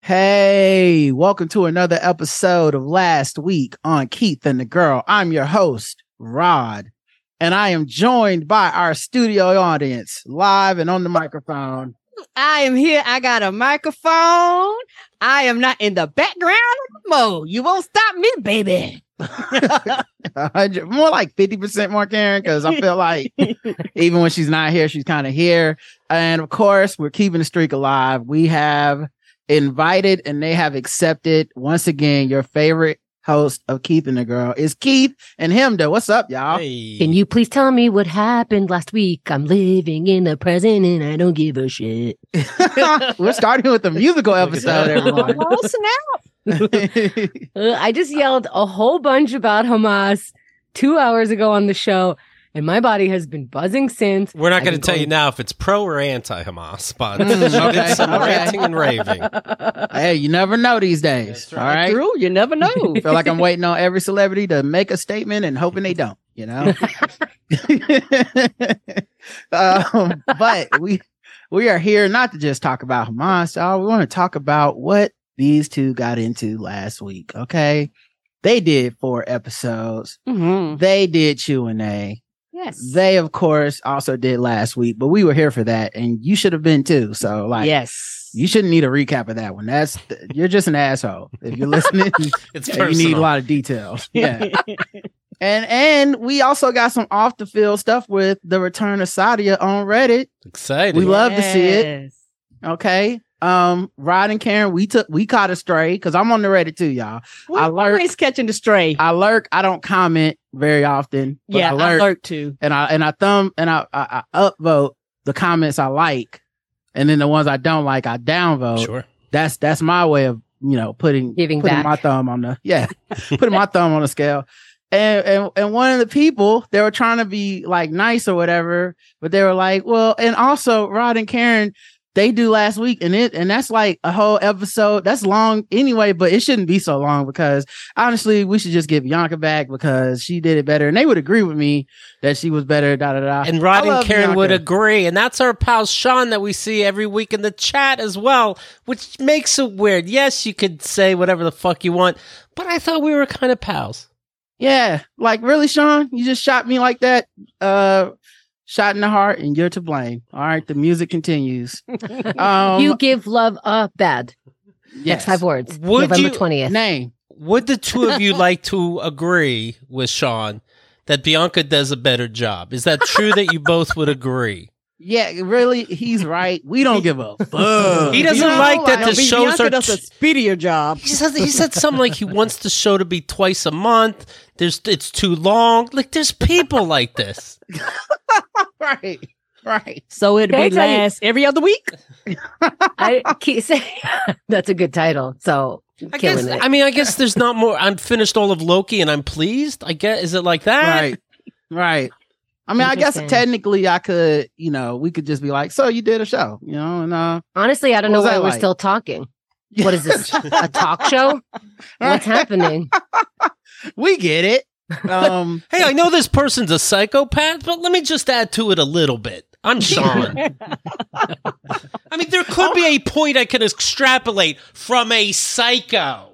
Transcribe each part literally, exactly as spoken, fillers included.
Hey, welcome to another episode of Last Week on Keith and the Girl. I'm your host, Rod, and I am joined by our studio audience, live and on the microphone. I am here. I got a microphone. I am not in the background mode. You won't stop me, baby. More like fifty percent more Karen, because I feel like even when she's not here, she's kind of here. And of course, we're keeping the streak alive. We have invited and they have accepted once again your favorite host of Keith and the Girl is Keith and Himda. What's up, y'all? Hey. Can you please tell me what happened last week? I'm living in the present and I don't give a shit. We're starting with the musical episode, everyone. Oh, snap. Uh, I just yelled a whole bunch about Hamas two hours ago on the show, and my body has been buzzing since. We're not going to I've been tell you going- now if it's pro or anti-Hamas, but Mm, okay, it's some okay. ranting and raving. Hey, you never know these days. That's right. All right. True, you never know. I feel like I'm waiting on every celebrity to make a statement and hoping they don't, you know? um, but we we are here not to just talk about Hamas, y'all. We want to talk about what these two got into last week, okay? They did four episodes. Mm-hmm. They did Q and A. Yes. They, of course, also did last week, but we were here for that, and you should have been too. So, like, yes. you shouldn't need a recap of that one. That's you're just an asshole if you're listening. It's and personal. you need a lot of details. Yeah. And and we also got some off the field stuff with the return of Sadia on Reddit. Exciting. We love to see it. Yes. Okay. Um, Rod and Karen, we took we caught a stray because I'm on the Reddit too, y'all. We're I lurk. always catching the stray. I lurk. I don't comment very often. But yeah, I I lurk, lurk too. and I and I thumb and I, I I upvote the comments I like, and then the ones I don't like I downvote. Sure. That's that's my way of you know putting Giving putting back. my thumb on the yeah putting my thumb on the scale. And, and and one of the people, they were trying to be like nice or whatever, but they were like, well, and also Rod and Karen, they do last week, and it and that's like a whole episode. That's long anyway, but it shouldn't be so long because honestly, we should just give Bianca back because she did it better, and they would agree with me that she was better. Da da da. And Rod I and love Karen would Bianca. agree. And that's our pal Sean that we see every week in the chat as well, which makes it weird. Yes, you could say whatever the fuck you want, but I thought we were kind of pals. Yeah, like really, Sean, you just shot me like that. Uh, shot in the heart, and you're to blame. All right, the music continues. Um, you give love a bad. yes. Next five words. Would November you- twentieth. name. Would the two of you like to agree with Sean that Bianca does a better job? Is that true that you both would agree? Yeah, really, he's right. We don't give a fuck. He doesn't You know, like that the No, shows Bianca are does a t- speedier job. He said he said something like he wants the show to be twice a month. There's it's too long. Like there's people like this. right, right. So it'd Can I be tell you- last every other week. I keep saying that's a good title. So I guess killing it. I mean I guess there's not more. I'm finished all of Loki and I'm pleased. I guess is it like that? Right, right. I mean, I guess Interesting. technically I could, you know, we could just be like, so you did a show, you know, and uh, Honestly, I don't What know was why that we're like? still talking. What is this? A talk show? What's happening? we get it. Um, Hey, I know this person's a psychopath, but let me just add to it a little bit. I'm Sean. I mean, there could be a point I can extrapolate from a psycho.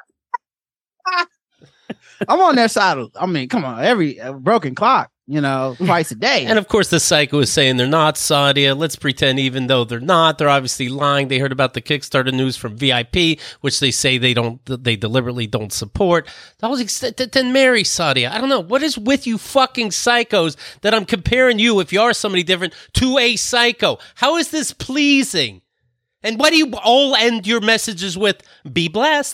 I'm on their side. Of, I mean, come on, every uh, broken clock, you know, twice a day. And of course, the psycho is saying they're not Sadia. Let's pretend even though they're not, they're obviously lying. They heard about the Kickstarter news from V I P, which they say they don't, they deliberately don't support. That was ex- then marry Sadia. I don't know. What is with you fucking psychos that I'm comparing you, if you are somebody different, to a psycho? How is this pleasing? And why do you all end your messages with, be blessed?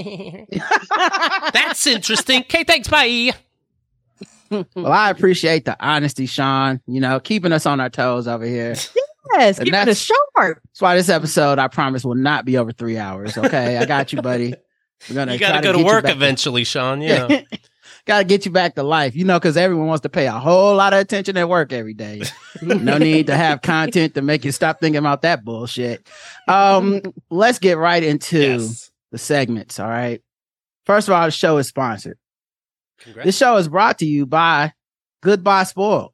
That's interesting. Okay, thanks, bye. Well, I appreciate the honesty, Sean. You know, keeping us on our toes over here. Yes, And keep it that's- short. That's why this episode, I promise, will not be over three hours. Okay, I got you, buddy. We're gonna You got try to go to get you work back eventually, Sean. Yeah. Got to get you back to life, you know, because everyone wants to pay a whole lot of attention at work every day. No need to have content to make you stop thinking about that bullshit. Um, let's get right into Yes. the segments. All right. First of all, the show is sponsored. Congrats. This show is brought to you by Goodbye Spoiled.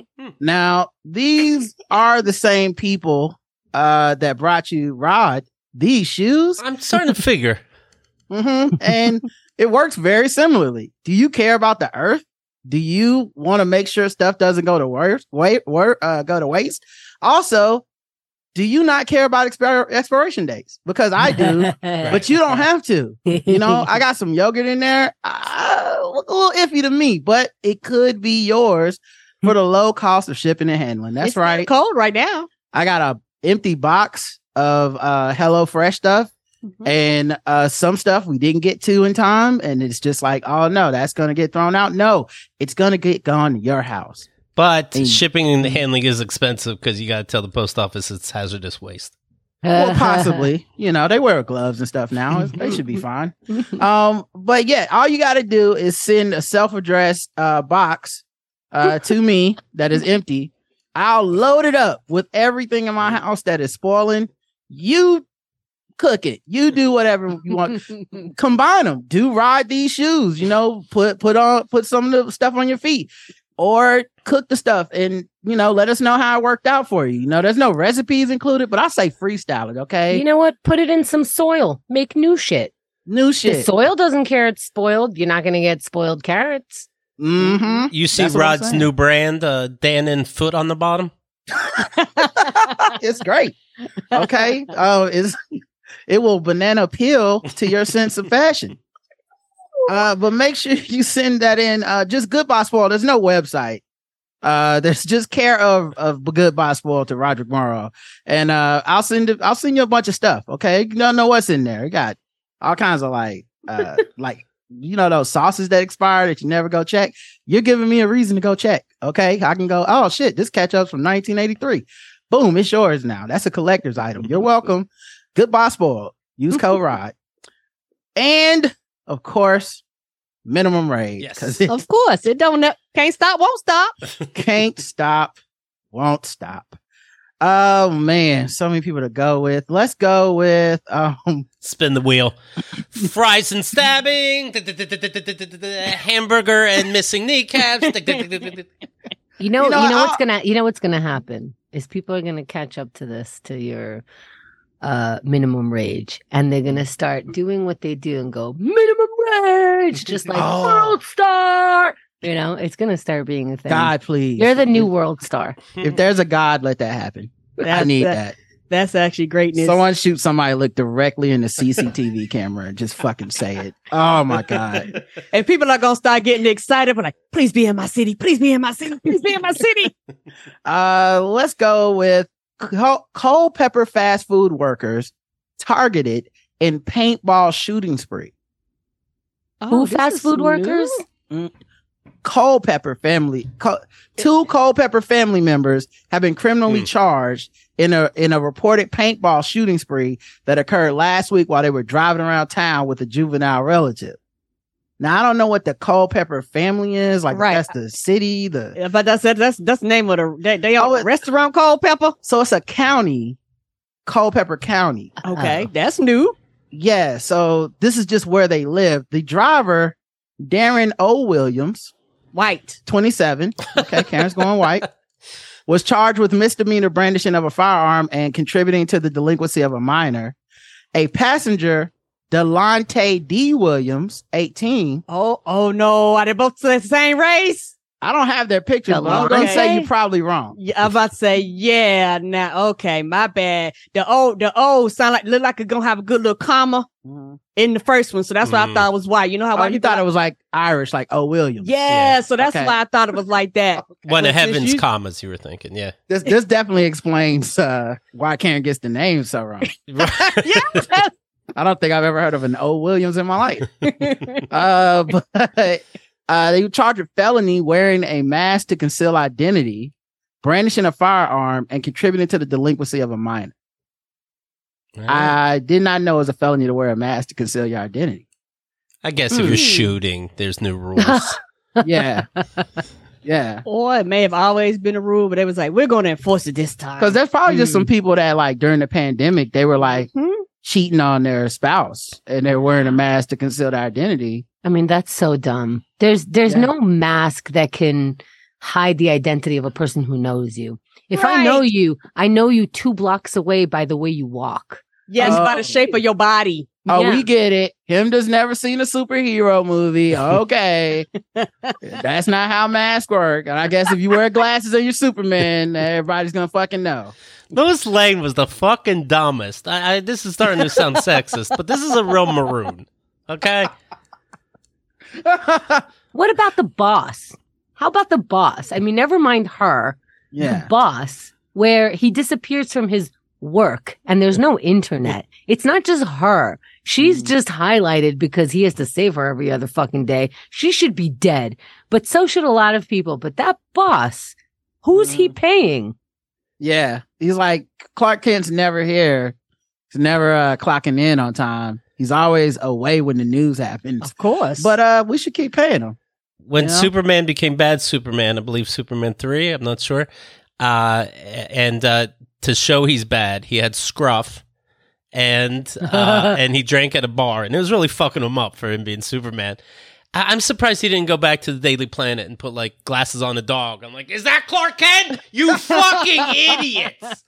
Now, these are the same people uh, that brought you Rod these shoes. I'm starting to figure. Mm-hmm. And it works very similarly. Do you care about the earth? Do you want to make sure stuff doesn't go to worse, wait, wor- uh, go to waste? Also, do you not care about expir- expiration dates? Because I do, but you don't have to. You know, I got some yogurt in there. Uh, look a little iffy to me, but it could be yours for the low cost of shipping and handling. That's It's right. cold right now. I got a empty box of uh Hello Fresh stuff. Mhm. And uh, some stuff we didn't get to in time, and it's just like, oh no, that's gonna get thrown out. No, it's gonna get gone to your house. But And- shipping and handling is expensive because you got to tell the post office it's hazardous waste. Well, possibly, you know, they wear gloves and stuff now. They should be fine. Um, but yeah, all you got to do is send a self-addressed uh box uh to me that is empty. I'll load it up with everything in my house that is spoiling. You cook it. You do whatever you want. Combine them. Do ride these shoes. You know, put put on put some of the stuff on your feet, or cook the stuff, and you know, let us know how it worked out for you. You know, there's no recipes included, but I say freestyle it. Okay, You know what? Put it in some soil. Make new shit. new The shit. soil doesn't care it's spoiled. You're not going to get spoiled carrots. Mm-hmm. You see That's what I'm Rod's saying. new brand, uh, Dan and Foot on the bottom? It's great. Okay. Oh, it's it will banana peel to your sense of fashion. Uh, but make sure you send that in. Uh, just Goodbye Spoil. There's no website. Uh, there's just care of of Goodbye Spoil to Roderick Morrow, and uh, I'll send it. I'll send you a bunch of stuff. Okay, you don't know what's in there. You got all kinds of like uh like you know those sauces that expire that you never go check. You're giving me a reason to go check. Okay, I can go. Oh shit, this ketchup's from nineteen eighty-three. Boom, it's yours now. That's a collector's item. You're welcome. Goodbye Spoil. Use code ROD. And of course, minimum rate. Yes. Because it Of course, it don't ne- can't stop, won't stop. can't stop, won't stop. Oh man, so many people to go with. Let's go with um Spin the wheel. Fries and stabbing. Hamburger and missing kneecaps. You know, You know, you know I'll- what's gonna, you know what's gonna happen is people are gonna catch up to this, to your uh minimum rage, and they're gonna start doing what they do and go minimum rage, just like Oh. world star. You know, it's gonna start being a thing. God, please. You're the new world star. If there's a God, let that happen. I That's- need that- that. That's actually greatness. Someone shoot somebody, look directly in the C C T V camera and just fucking say it. Oh my God. And people are gonna start getting excited, but like, please be in my city, please be in my city, please be in my city. Uh, let's go with Col- Culpeper fast food workers targeted in paintball shooting spree. Who fast food workers? Culpeper family, Cul- two Culpeper family members have been criminally Hmm. charged in a in a reported paintball shooting spree that occurred last week while they were driving around town with a juvenile relative. Now I don't know what the Culpeper family is, like if Right. that's the city, the Yeah, but that's that's that's the name of the they, they Oh, are it- restaurant called Pepper. so it's a county, Culpeper County. Okay, that's new. Yeah, so this is just where they live. The driver, Darren O. Williams, White. twenty-seven. Okay, Karen's going white. Was charged with misdemeanor brandishing of a firearm and contributing to the delinquency of a minor. A passenger, Delonte D. Williams, eighteen. Oh, oh no, are they both the same race? I don't have their pictures, but I'm going to Delonte? say you're probably wrong. Yeah, I'm about to say, yeah, now okay, my bad. The O the O sound like look like it's gonna have a good little comma in the first one. So that's why I Mm. thought it was white. You know how Oh, white you people thought it like- was like Irish, like O. Williams. Yeah, Yeah. so that's Okay. why I thought it was like that. One of But since heaven's you- commas, you were thinking, yeah. This this definitely explains uh, why Karen gets the name so wrong. Yeah. I don't think I've ever heard of an O. Williams in my life. Uh, but uh, they were charged with felony wearing a mask to conceal identity, brandishing a firearm, and contributing to the delinquency of a minor. I did not know it was a felony to wear a mask to conceal your identity. I guess if you're Hmm. shooting, there's new rules. Yeah. Yeah. Or it may have always been a rule, but it was like, we're gonna enforce it this time. Because there's probably just Hmm. some people that, like, during the pandemic, they were like Hmm? cheating on their spouse and they're wearing a mask to conceal their identity. I mean, that's so dumb. There's there's Yeah. no mask that can hide the identity of a person who knows you. If I know Right. you, I know you two blocks away by the way you walk. Yes, Oh. by the shape of your body. Oh, Yeah. we get it. Him just never seen a superhero movie. Okay. That's not how masks work. And I guess if you wear glasses and you're Superman, everybody's gonna fucking know. Lois Lane was the fucking dumbest. I, I this is starting to sound sexist, but this is a real maroon. Okay. What about the boss? How about the boss? I mean, never mind her. Yeah. The boss, where he disappears from his work and there's no internet. It's not just her. She's Mm. just highlighted because he has to save her every other fucking day. She should be dead, but so should a lot of people. But that boss, who's he Mm. paying? Yeah. He's like, Clark Kent's never here. He's never uh, clocking in on time. He's always away when the news happens. Of course. But uh, we should keep paying him. When Yeah. Superman became bad Superman, I believe Superman three, I'm not sure. Uh, and uh, to show he's bad, he had scruff and uh, and he drank at a bar, and it was really fucking him up for him being Superman. I- I'm surprised he didn't go back to the Daily Planet and put like glasses on a dog. I'm like, is that Clark Kent? You fucking idiots!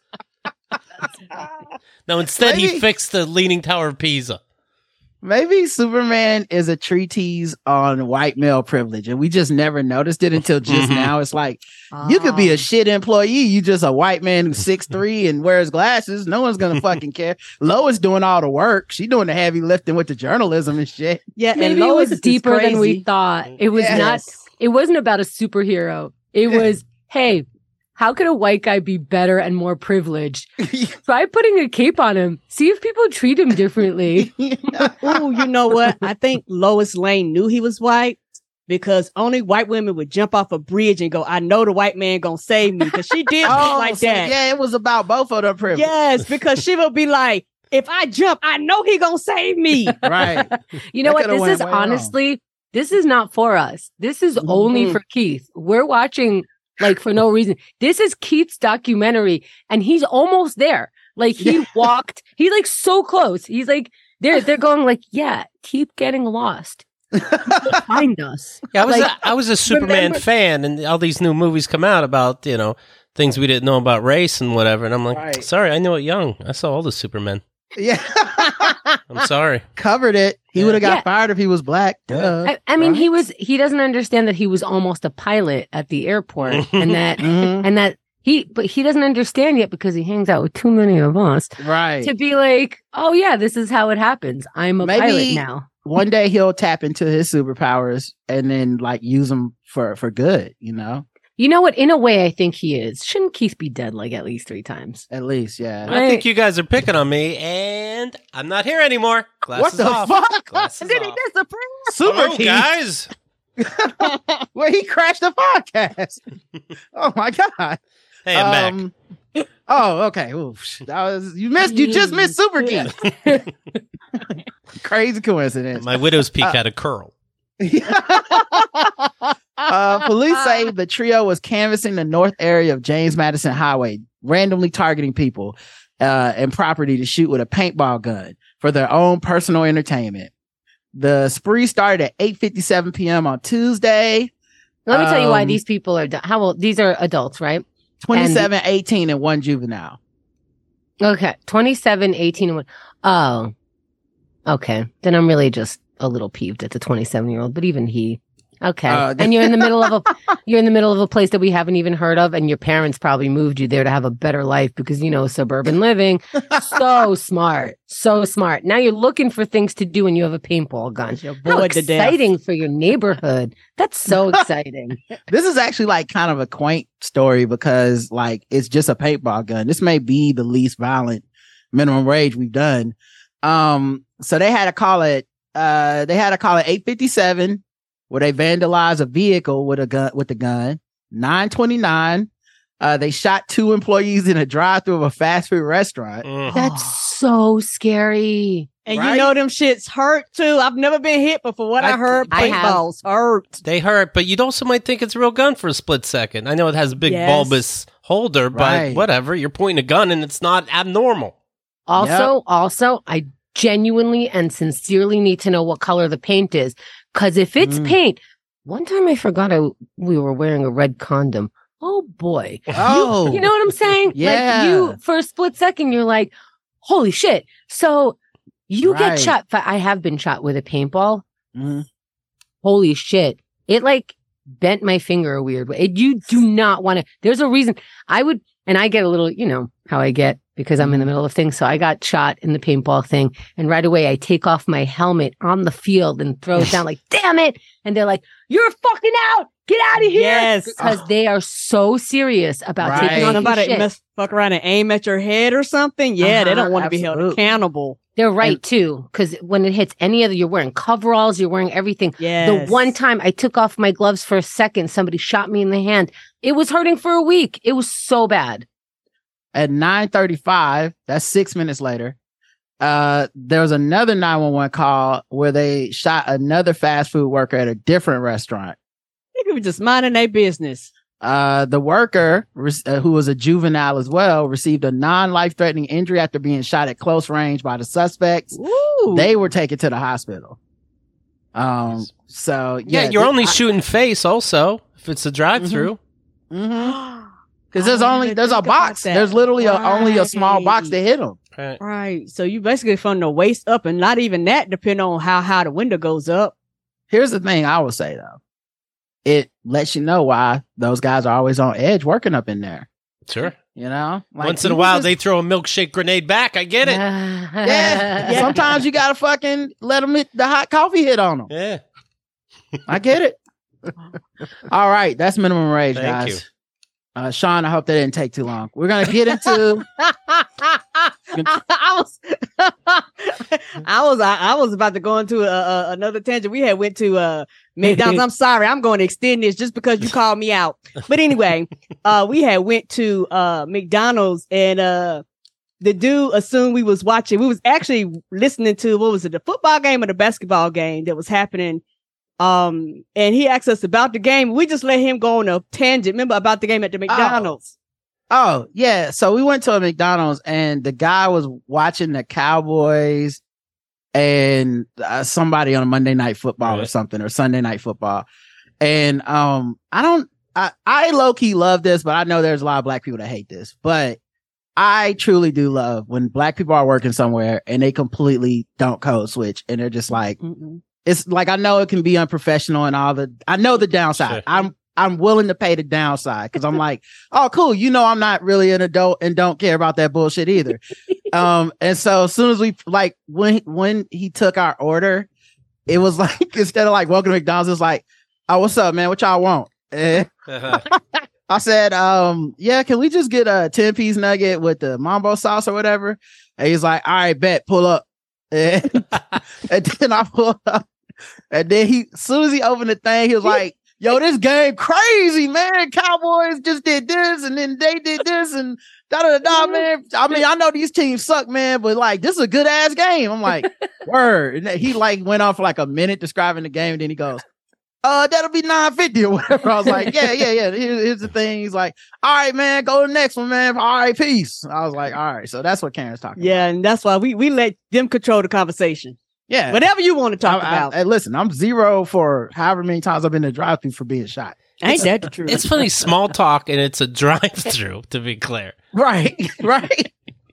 No, instead he Maybe- fixed the Leaning Tower of Pisa. Maybe Superman is a treatise on white male privilege, and we just never noticed it until just Mhm. now. It's like, you could be a Oh. shit employee. You just a white man who's six three and wears glasses. No one's gonna fucking care. Lois doing all the work. She doing the heavy lifting with the journalism and shit. Yeah, Maybe and it Lois was is deeper than we crazy. thought. It was Yes. not, it wasn't about a superhero. It Yeah. was, hey, how could a white guy be better and more privileged? Try putting a cape on him. See if people treat him differently. Oh, you know what? I think Lois Lane knew he was white because only white women would jump off a bridge and go, I know the white man gonna save me. Because she did Oh, like so that. yeah, it was about both of them privilege. Yes, because she would be like, if I jump, I know he gonna save me. Right. You know That what? coulda This went is way wrong. honestly, this is not for us. This is only Mhm. for Keith. We're watching like for no reason. This is Keith's documentary and he's almost there. Like he Yeah. walked, he's like so close. He's like, they're, they're going like, yeah, keep getting lost. Find us. Yeah, I was Like, a, I was a Superman remember- fan, and all these new movies come out about, you know, things we didn't know about race and whatever. And I'm like, Right. sorry, I knew it young. I saw all the Supermen. Yeah. I'm sorry. Covered it. He would have got Yeah. fired if he was black. Duh. I, I mean, Right? he was, he doesn't understand that he was almost a pilot at the airport and that, Mhm. and that he, but he doesn't understand yet because he hangs out with too many of us. Right. To be like, oh yeah, this is how it happens. I'm a Maybe- pilot now. One day he'll tap into his superpowers and then like use them for for good, you know? You know what? In a way, I think he is. Shouldn't Keith be dead like at least three times? At least, yeah. I think you guys are picking on me, and I'm not here anymore. Glasses what the off. fuck? Glasses Did he off. disappear? Super Hello, Keith. guys. Well, he crashed the podcast. Oh my god. Hey, I'm back. Um, Oh, okay. Oof. That was you missed. You just missed Super Keith. Crazy coincidence. My widow's peak had a curl. uh, police say the trio was canvassing the north area of James Madison Highway, randomly targeting people uh, and property to shoot with a paintball gun for their own personal entertainment. The spree started at eight fifty-seven p.m. on Tuesday. Let me tell you why Um, these people are. How old? These are adults, right? twenty-seven, eighteen, and one juvenile. Okay, twenty-seven, eighteen, and one. Oh, okay. Then I'm really just a little peeved at the twenty-seven year old, but even he. Okay. Uh, and you're in the middle of a you're in the middle of a place that we haven't even heard of, and your parents probably moved you there to have a better life because you know suburban living. So smart, so smart. Now you're looking for things to do, and you have a paintball gun. You're How bored to death. exciting for your neighborhood! That's so exciting. This is actually like kind of a quaint story because like it's just a paintball gun. This may be the least violent minimum wage we've done. Um, so they had to call it. Uh, they had to call it eight fifty-seven, where they vandalized a vehicle with a gun. With the gun, nine twenty-nine. Uh, they shot two employees in a drive-through of a fast food restaurant. Mm. That's so scary. And Right? you know them shits hurt too. I've never been hit, but for what I, I- heard, I have. paintballs hurt. They hurt, but you also might think it's a real gun for a split second. I know it has a big Yes. bulbous holder, but Right. whatever. You're pointing a gun and it's not abnormal. Also, also, I genuinely and sincerely need to know what color the paint is. Because if it's Mm. paint, one time I forgot I, we were wearing a red condom. Oh boy. Oh, You know what I'm saying? Yeah. Like you, for a split second, you're like, holy shit. So you Right. get shot. But I have been shot with a paintball. Mhm. Holy shit. It like bent my finger a weird way. It, you do not want to. There's a reason I would, and I get a little, you know, how I get because I'm in the middle of things. So I got shot in the paintball thing. And right away, I take off my helmet on the field and throw it down like, damn it. And they're like, you're fucking out. Get out of here. Yes. Because they are so serious about Right. taking You on know about shit. it, mess, fuck around and aim at your head or something. Yeah, they Uh-huh, don't want to be held absolutely. accountable. They're right And- too. Because when it hits any other, you're wearing coveralls, you're wearing everything. Yes. The one time I took off my gloves for a second, somebody shot me in the hand. It was hurting for a week. It was so bad. At nine thirty-five, that's six minutes later, uh, there was another nine one one call where they shot another fast food worker at a different restaurant. People just minding their business. Uh, the worker, re- uh, who was a juvenile as well, received a non-life-threatening injury after being shot at close range by the suspects. Ooh. They were taken to the hospital. Um, so Yeah, yeah, you're th- only I- shooting face also if it's a drive-through. Mhm. Because I there's didn't only even there's a think about box. that. There's literally a, only a small box to Right. hit them. Right. Right. So you basically from the waist up, and not even that, depending on how high the window goes up. Here's the thing I would say though, it lets you know why those guys are always on edge working up in there. Sure. You know, Like, Once in a people while, just- they throw a milkshake grenade back. I get it. yeah. Yeah. Sometimes you gotta fucking let them hit the hot coffee hit on them. Yeah. I get it. All right, that's minimum rage, Thank guys. you. Uh, Sean, I hope that didn't take too long. We're gonna get into. I was, I was, I, I was about to go into a, a, another tangent. We had went to uh, McDonald's. I'm sorry, I'm going to extend this just because you called me out. But anyway, uh, we had went to uh McDonald's, and uh, the dude assumed we was watching. We was actually listening to, what was it, the football game or the basketball game that was happening. Um, and he asked us about the game. We just let him go on a tangent. Remember about the game at the McDonald's? Oh yeah, so we went to a McDonald's and the guy was watching the Cowboys and uh, somebody on a Monday Night Football or Right. something, or Sunday Night Football, and um, I don't, I, I low key love this, but I know there's a lot of black people that hate this, but I truly do love when black people are working somewhere and they completely don't code switch and they're just like, Mm-mm. it's like, I know it can be unprofessional and all the, I know the downside. Sure. I'm, I'm willing to pay the downside because I'm like, oh, cool. You know, I'm not really an adult and don't care about that bullshit either. um, and so as soon as we like, when, when he took our order, it was like, instead of like, welcome to McDonald's, it's like, oh, what's up, man? What y'all want? And I said, um, yeah, can we just get a ten piece nugget with the mambo sauce or whatever? And he's like, all right, bet, pull up. And, and then I pulled up. And then he, as soon as he opened the thing, he was like, yo, this game crazy, man. Cowboys just did this and then they did this and da da da, man. I mean, I know these teams suck, man, but like, this is a good ass game. I'm like, word. And then he like went on for like a minute describing the game. And then he goes, uh, that'll be nine fifty or whatever. I was like, yeah, yeah, yeah. Here's, here's the thing. He's like, all right, man, go to the next one, man. All right, peace. I was like, all right. So that's what Karen's talking about. Yeah, and that's why we, we let them control the conversation. Yeah. Whatever you want to talk I, I- about. I- listen, I'm zero for however many times I've been to drive through for being shot. Ain't that the truth? It's funny, small talk, and it's a drive-through. To be clear, Right, right.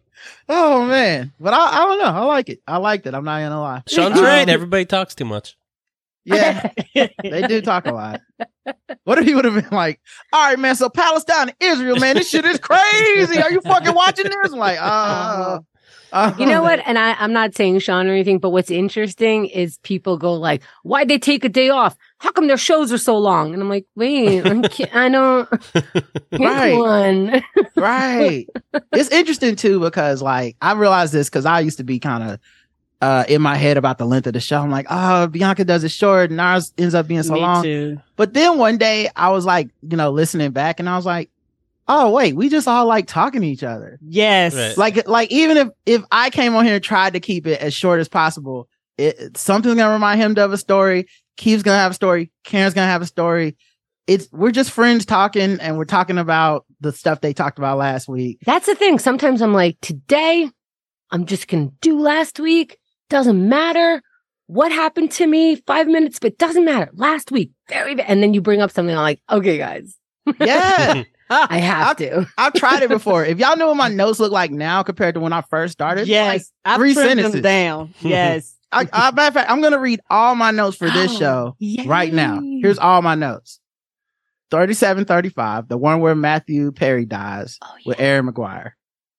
Oh man, but I, I don't know. I like it. I liked it. I'm not gonna lie. Sean's Um, right. Everybody talks too much. Yeah, they do talk a lot. What if he would have been like, "All right, man. So Palestine and Israel, man, this shit is crazy. Are you fucking watching this?" I'm like, uh, uh You know what? And I, I'm not saying Sean or anything, but what's interesting is people go like, why'd they take a day off? How come their shows are so long? And I'm like, wait, I'm ki- I don't. Pick Right. one. Right. It's interesting too because like I realized this because I used to be kind of uh in my head about the length of the show. I'm like, oh, Bianca does it short and ours ends up being so Me long. too. But then one day I was like, you know, listening back and I was like, oh wait, we just all like talking to each other. Yes. Right. Like, like even if if I came on here and tried to keep it as short as possible, it something's gonna remind him of a story. Keith's gonna have a story. Karen's gonna have a story. It's we're just friends talking, and we're talking about the stuff they talked about last week. That's the thing. Sometimes I'm like, today, I'm just going to do last week. Doesn't matter what happened to me. Five minutes, but doesn't matter. Last week, very bad. And then you bring up something I'm like, okay, guys. Yeah. I have I've, to. I've tried it before. If y'all know what my notes look like now compared to when I first started, Yes, like I've three trimmed sentences. them down. Yes. I, I, matter of fact, I'm going to read all my notes for this Oh, show yay. right now. Here's all my notes. thirty-seven thirty-five, the one where Matthew Perry dies Oh, with Aaron McGuire.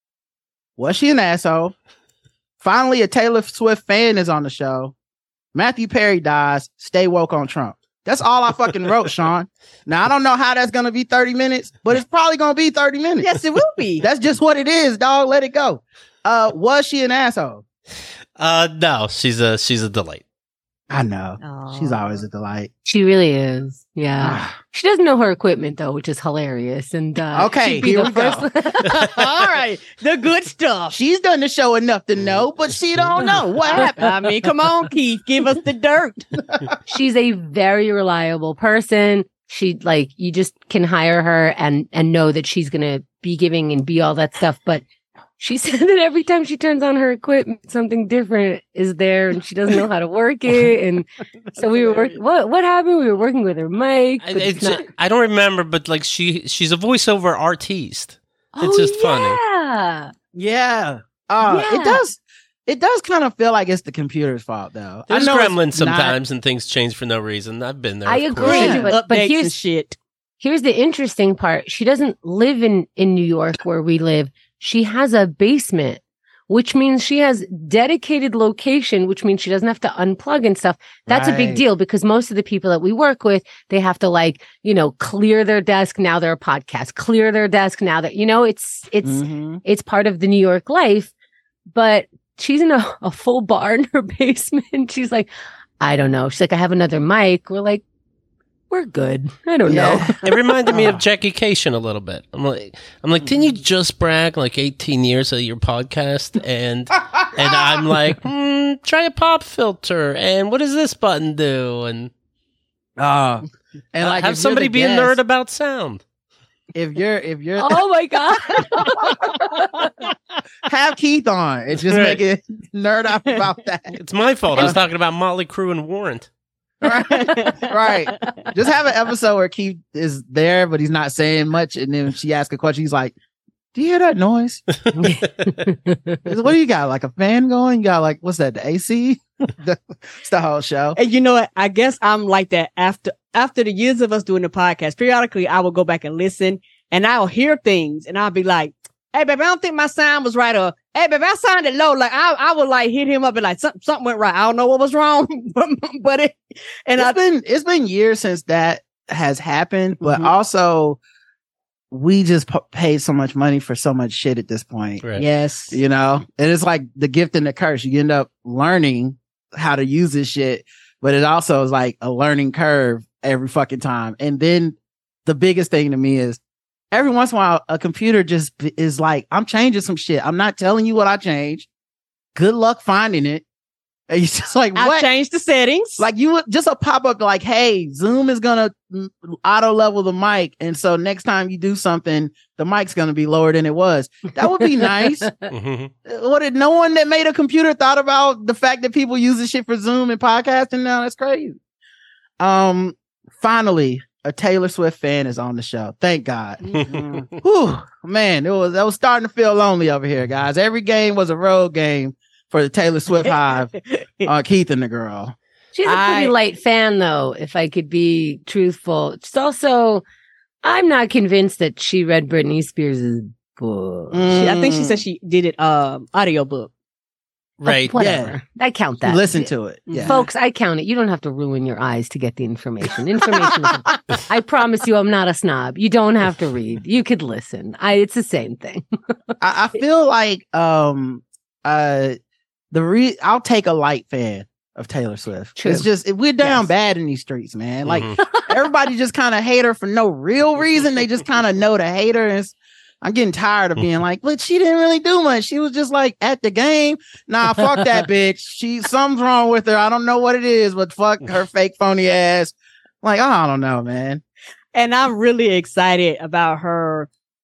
Was she an asshole? Finally, a Taylor Swift fan is on the show. Matthew Perry dies. Stay woke on Trump. That's all I fucking wrote, Sean. Now, I don't know how that's going to be thirty minutes, but it's probably going to be thirty minutes. Yes, it will be. That's just what it is, dog. Let it go. Uh, was she an asshole? Uh, no, she's a she's a delight. I know. Aw. She's always a delight. She really is. Yeah. Ah. She doesn't know her equipment though, which is hilarious. And uh, Okay, she'd be here the we go. first- All right. The good stuff. She's done the show enough to know, but she don't know what happened. I mean, come on, Keith. Give us the dirt. She's a very reliable person. She like you just can hire her and and know that she's gonna be giving and be all that stuff. But she said that every time she turns on her equipment, something different is there, and she doesn't know how to work it. And so we were working. What what happened? We were working with her mic. I, but it's it's not- I don't remember, but like she she's a voiceover artiste. It's Oh, just funny. yeah. Yeah. Uh, Yeah. It does. It does kind of feel like it's the computer's fault, though. There's I know it's gremlins not- sometimes, and things change for no reason. I've been there. I of agree. course. Yeah. But, but Updates here's and shit. Here's the interesting part. She doesn't live in, in New York where we live. She has a basement, which means she has dedicated location, which means she doesn't have to unplug and stuff. That's a big Right. deal because most of the people that we work with, they have to like, you know, clear their desk. Now they're a podcast, clear their desk. Now that, you know, it's, it's, Mhm. it's part of the New York life, but she's in a, a full bar in her basement. She's like, I don't know. She's like, I have another mic. We're like, we're good. I don't know. Yeah. It reminded me of Jackie Cation a little bit. I'm like, I'm like, didn't you just brag like eighteen years of your podcast? And and I'm like, hmm, try a pop filter. And what does this button do? And Uh, and uh, like have if you're somebody the be a guest, nerd about sound. If you're if you're Oh my God. have Keith on and just Right. make it nerd out about that. It's my fault. I was talking about Motley Crue and Warrant. right. Right. Just have an episode where Keith is there, but he's not saying much. And then she asks a question, he's like, do you hear that noise? What do you got? Like a fan going? You got like, what's that? The A C? The- it's the whole show. And you know what? I guess I'm like that after after the years of us doing the podcast. Periodically, I will go back and listen, and I'll hear things, and I'll be like, "Hey, baby, I don't think my sound was right," or "Hey, baby, I sounded low." Like I, I would like hit him up and like something, something went right. I don't know what was wrong, but, but it, and it's I been it's been years since that has happened, but Mhm. also we just p- paid so much money for so much shit at this point. Right. yes, You know, and it's like the gift and the curse. You end up learning how to use this shit, but it also is like a learning curve every fucking time. And then the biggest thing to me is every once in a while, a computer just b- is like, I'm changing some shit. I'm not telling you what I changed. Good luck finding it. And you're just like, I what? changed the settings. Like you would just a pop up like, hey, Zoom is gonna auto level the mic, and so next time you do something, the mic's gonna be lower than it was. That would be nice. Mhm. What did no one that made a computer thought about the fact that people use this shit for Zoom and podcasting now? That's crazy. Um, finally, a Taylor Swift fan is on the show. Thank God. Mhm. Whew, man, it was that was starting to feel lonely over here, guys. Every game was a road game for the Taylor Swift hive. Uh, Keith and the girl. She's a pretty I- light fan, though, if I could be truthful. She's also, I'm not convinced that she read Britney Spears' book. She- I think she Mm. said she did it um audiobook. Right. Whatever. I count that. Listen to it. Yeah. Folks, I count it. You don't have to ruin your eyes to get the information. Information is, I promise you, I'm not a snob. You don't have to read. You could listen. I, it's the same thing. I, I feel like um uh the re I'll take a light fan of Taylor Swift. True. It's just we're down Yes. bad in these streets, man. Like Mhm. everybody just kind of hate her for no real reason. They just kind of know to hate her. And it's- I'm getting tired of being like, but she didn't really do much. She was just like at the game. Nah, fuck that bitch. She something's wrong with her. I don't know what it is, but fuck her fake phony ass. Like, I don't know, man. And I'm really excited about her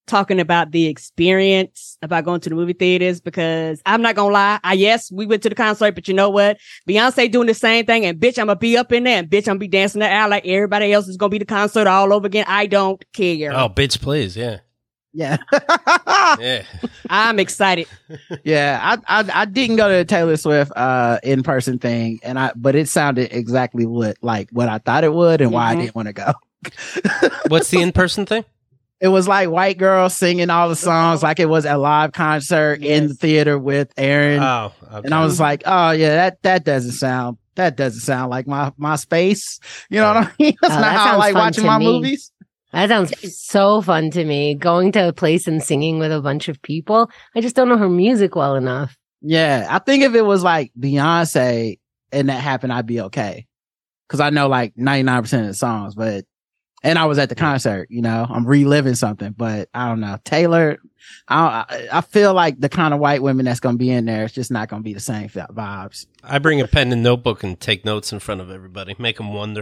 talking about the experience about going to the movie theaters, because I'm not gonna lie. I, yes, we went to the concert, but you know what? Beyonce doing the same thing, and bitch, I'm gonna be up in there, and bitch, I'm gonna be dancing the out like everybody else is gonna be the concert all over again. I don't care. Oh, bitch, please. Yeah. Yeah. Yeah. I'm excited. Yeah. I, I I didn't go to the Taylor Swift uh in person thing, and I but it sounded exactly what like what I thought it would and why Mhm. I didn't want to go. What's the in-person thing? It was like white girls singing all the songs like it was a live concert in Yes. the theater with Aaron. Oh, okay. And I was like, oh yeah, that that doesn't sound that doesn't sound like my my space. You know what I mean? That's Oh, not that how I sounds like fun watching to my me. movies. That sounds so fun to me. Going to a place and singing with a bunch of people. I just don't know her music well enough. Yeah, I think if it was like Beyonce and that happened, I'd be okay. Cause I know like ninety-nine percent of the songs, but, and I was at the concert, you know, I'm reliving something, but I don't know. Taylor, I, I I feel like the kind of white women that's going to be in there, it's just not going to be the same fi- vibes. I bring a pen and notebook and take notes in front of everybody. Make them wonder.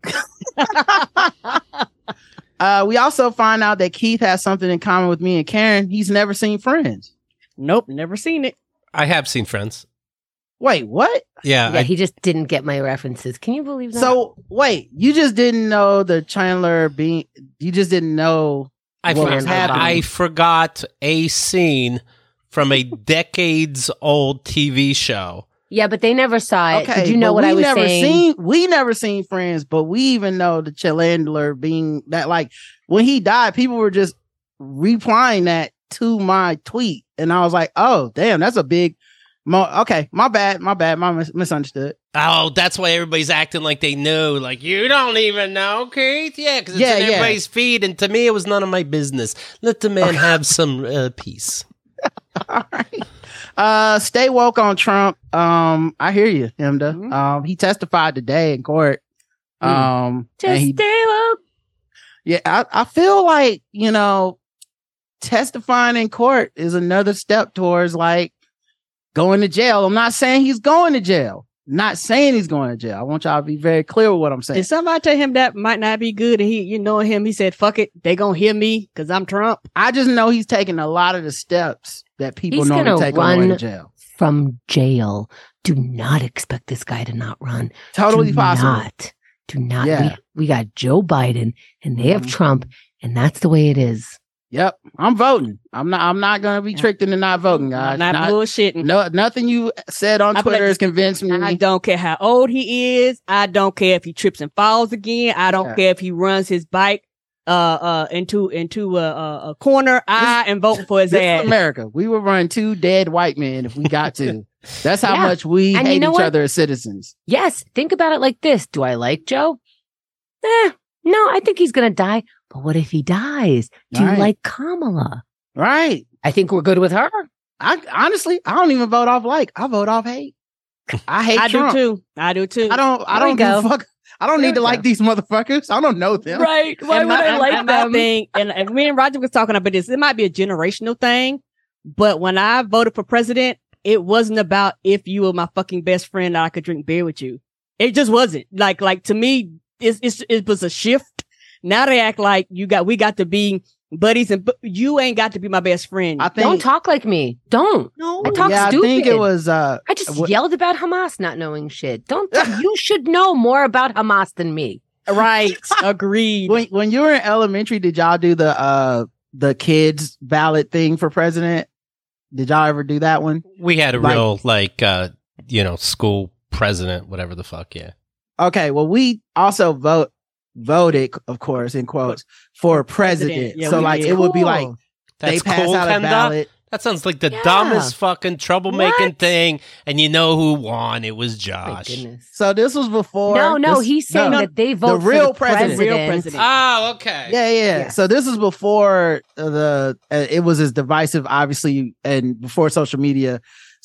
Uh, we also find out that Keith has something in common with me and Karen. He's never seen Friends. Nope, never seen it. I have seen Friends. Wait, what? Yeah. Yeah, I, he just didn't get my references. Can you believe that? So wait, you just didn't know the Chandler being, you just didn't know I, what for- was happening. I forgot a scene from a decades old T V show. yeah, but they never saw it. Okay, Did you know but what we I was never saying? Seen, we never seen Friends, but we even know the Chandler being that like when he died, people were just replying that to my tweet, and I was like, "Oh, damn, that's a big." Mo- okay, my bad, my bad, my mis- misunderstood. Oh, that's why everybody's acting like they know. Like, you don't even know, Keith? Yeah, because it's Yeah, in yeah. everybody's feed. And to me, it was none of my business. Let the man have some uh, peace. All right. Uh, stay woke on Trump. Um, I hear you, Himda. Mhm. Um, he testified today in court. Mm. Um, Just and he, stay woke. yeah, I, I feel like, you know, testifying in court is another step towards like going to jail. I'm not saying he's going to jail. Not saying he's going to jail. I want y'all to be very clear with what I'm saying. Did somebody tell him that might not be good? And he, you know him, he said, fuck it. They gonna hear me because I'm Trump. I just know he's taking a lot of the steps that people He's normally gonna take on the way to run jail. From jail. Do not expect this guy to not run. Totally Do possible. Not. Do not. Yeah. We, we got Joe Biden and they have Mhm. Trump, and that's the way it is. Yep, I'm voting. I'm not. I'm not gonna be tricked into not voting, guys. Not, Not- bullshitting. no, nothing you said on I be Twitter like- has convinced me. I don't care how old he is. I don't care if he trips and falls again. I don't Yeah. care if he runs his bike uh uh into into a, a, a corner. I am voting for his This is ass. America. We will run two dead white men if we got to. That's how Yeah. much we And you hate know each what? other as citizens. Yes. Think about it like this. Do I like Joe? Eh, no, I think he's going to die. But what if he dies? Do Right. you like Kamala? Right. I think we're good with her. I honestly, I don't even vote off like. I vote off hate. I hate I do Trump. too. I do too. I don't. I There we don't give a go. fuck. I don't There need to we like go. these motherfuckers. I don't know them. Right. Why And would my- I and- like and my them? thing, and, and me and Roger was talking about this. It might be a generational thing, but when I voted for president, it wasn't about if you were my fucking best friend that I could drink beer with you. It just wasn't. Like, like to me, it's, it's it was a shift. Now they act like you got we got to be buddies, and bu- you ain't got to be my best friend. I think. Don't talk like me. Don't. no, I talk yeah, I think it stupid. was. Uh, I just what- yelled about Hamas not knowing shit. Don't. You should know more about Hamas than me. right. Agreed. when when you were in elementary, did y'all do the uh the kids ballot thing for president? Did y'all ever do that one? We had a Like- real, like, uh, you know, school president, whatever the fuck, yeah. Okay, well, we also vote voted, of course, in quotes, for president. President. Yeah, so we like did. it would be like Cool. they That's pass cool, out a Kenda. ballot. That sounds like the Yeah. dumbest fucking troublemaking What? thing. And you know who won? It was Thank Josh. goodness. So this was before. No, no, this- he's saying no. that they vote the real for the president. president. Real president. Oh, okay. Yeah, yeah. Yeah. So this is before uh, the uh, it was as divisive, obviously, and before social media.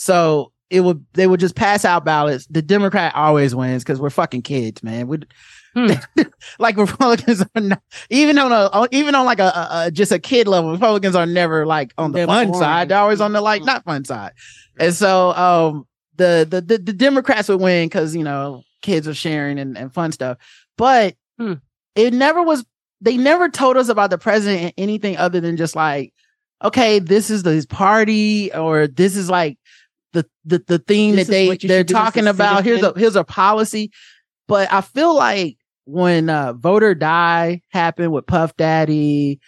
So it would they would just pass out ballots. The Democrat always wins because we're fucking kids, man. We Hmm. like Republicans are not, even on a even on like a, a, a just a kid level. Republicans are never like on the They're fun boring. side. They're always on the like not fun side. And so um the the the, the Democrats would win because you know kids are sharing and, and fun stuff. But Hmm. it never was they never told us about the president and anything other than just like, okay, this is the, his party, or this is like the the the thing This that is they what you they're should do as a talking about. Here's a citizen. here's a policy. But I feel like when uh, Vote or Die happened with Puff Daddy,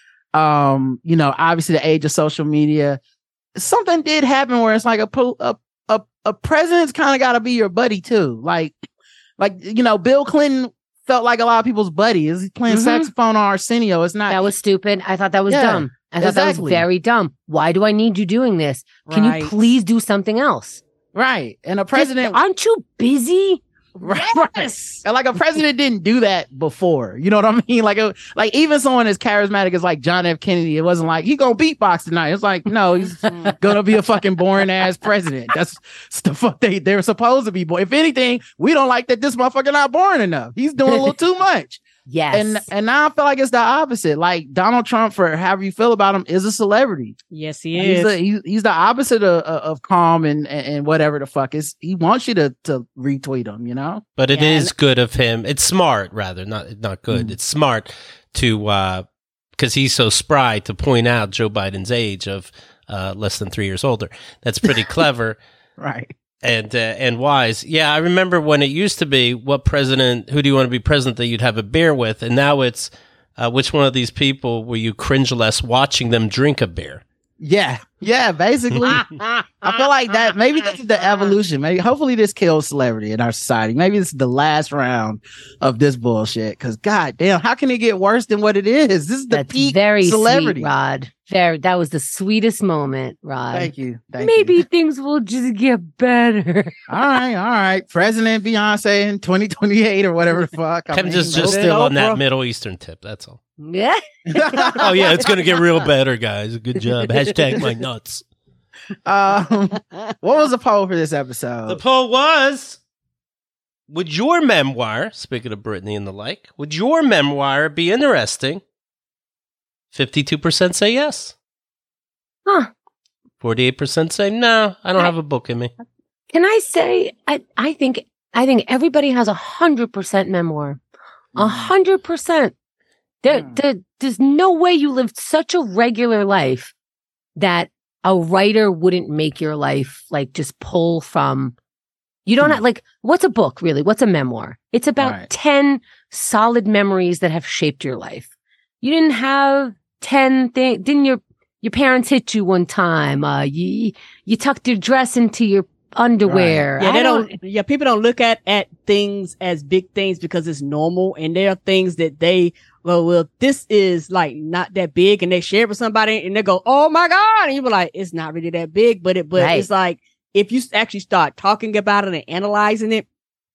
um, you know, obviously the age of social media, something did happen where it's like a po- a a, a president's kind of got to be your buddy too. Like, like you know, Bill Clinton felt like a lot of people's buddy. Is he playing Mhm. saxophone on Arsenio? It's not. That was stupid. I thought that was Yeah, dumb. I thought that was exactly. very dumb. Why do I need you doing this? Can Right. you please do something else? right. And a Just- president, aren't you busy? right? And like a president didn't do that before. You know what I mean? Like, a, like even someone as charismatic as like John F. Kennedy, it wasn't like he gonna beatbox tonight. It's like no, he's gonna be a fucking boring ass president. That's the fuck they they're supposed to be. Boy, if anything, we don't like that this motherfucker not boring enough. He's doing a little too much. Yes. And and now I feel like it's the opposite. Like Donald Trump, for however you feel about him, is a celebrity. Yes, he He's is. the he's, he's the opposite of, of, of calm and, and and whatever the fuck is. He wants you to to retweet him. You know. But it is Yeah. good of him. It's smart, rather, not not good. Mm. It's smart to uh because he's so spry to point out Joe Biden's age of uh less than three years older. That's pretty clever Right. and uh, and wise. Yeah, I remember when it used to be what president, who do you want to be president that you'd have a beer with, and now it's uh, which one of these people will you cringe less watching them drink a beer? Yeah. Yeah. Basically. I feel like that maybe this is the evolution. Maybe hopefully this kills celebrity in our society. Maybe this is the last round of this bullshit. Cause god damn, how can it get worse than what it is? This is the That's peak very celebrity. sweet, Rod. Very. That was the sweetest moment, Rod. Thank you. Thank Maybe you. things will just get better. All right, all right. President Beyonce in twenty twenty-eight or whatever the fuck. I Kevin's just, mean, just no, still no, on that bro. Middle Eastern tip. That's all. Yeah. Oh yeah, it's gonna get real better, guys. Good job. Hashtag my nuts. um, what was the poll for this episode? The poll was: would your memoir, speaking of Brittany and the like, would your memoir be interesting? Fifty-two percent say yes. Huh. Forty-eight percent say no. I don't I- have a book in me. Can I say I, I think I think everybody has a hundred percent memoir. A hundred percent. There, Mm. there there's no way you lived such a regular life that a writer wouldn't make your life like just pull from you don't Hmm. have like what's a book really? What's a memoir? It's about Right. ten solid memories that have shaped your life. You didn't have ten things. Didn't your your parents hit you one time? Uh, you you tucked your dress into your underwear. Yeah, I they don't, Yeah, people don't look at at things as big things because it's normal, and there are things that they well, well, this is like not that big, and they share it with somebody, and they go, "Oh my god!" And you be like, "It's not really that big," but it, but Right. it's like if you actually start talking about it and analyzing it,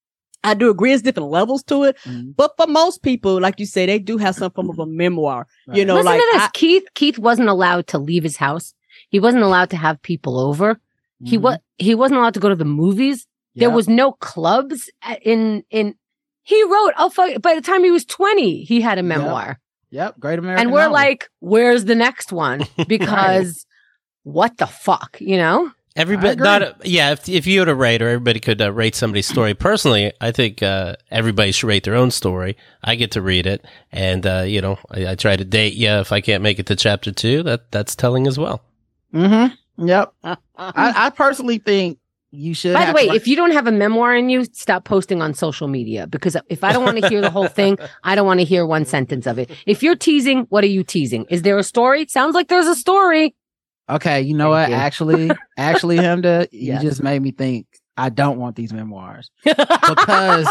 I do agree, there's different levels to it. Mhm. But for most people, like you say, they do have some form of a memoir. Right. You know, Listen like to this. I- Keith Keith wasn't allowed to leave his house. He wasn't allowed to have people over. He Mhm. was he wasn't allowed to go to the movies. There Yep. was no clubs at- in in. He wrote. Oh fuck! By the time he was twenty, he had a memoir, Yep. Great American. and we're Novel. like, "Where's the next one?" Because what the fuck, you know? Everybody, agree. not yeah. If if you had a writer, everybody could uh, rate somebody's story. Personally, I think uh, everybody should rate their own story. I get to read it, and uh, you know, I, I try to date you. If I can't make it to chapter two, that that's telling as well. Mm-hmm. Yep. I, I personally think you should. By the have way, to- if you don't have a memoir in you, stop posting on social media because if I don't want to hear the whole thing, I don't want to hear one sentence of it. If you're teasing, what are you teasing? Is there a story? Sounds like there's a story. okay, you know Thank what? you. Actually, actually, Hemda, you Yes. just made me think. I don't want these memoirs because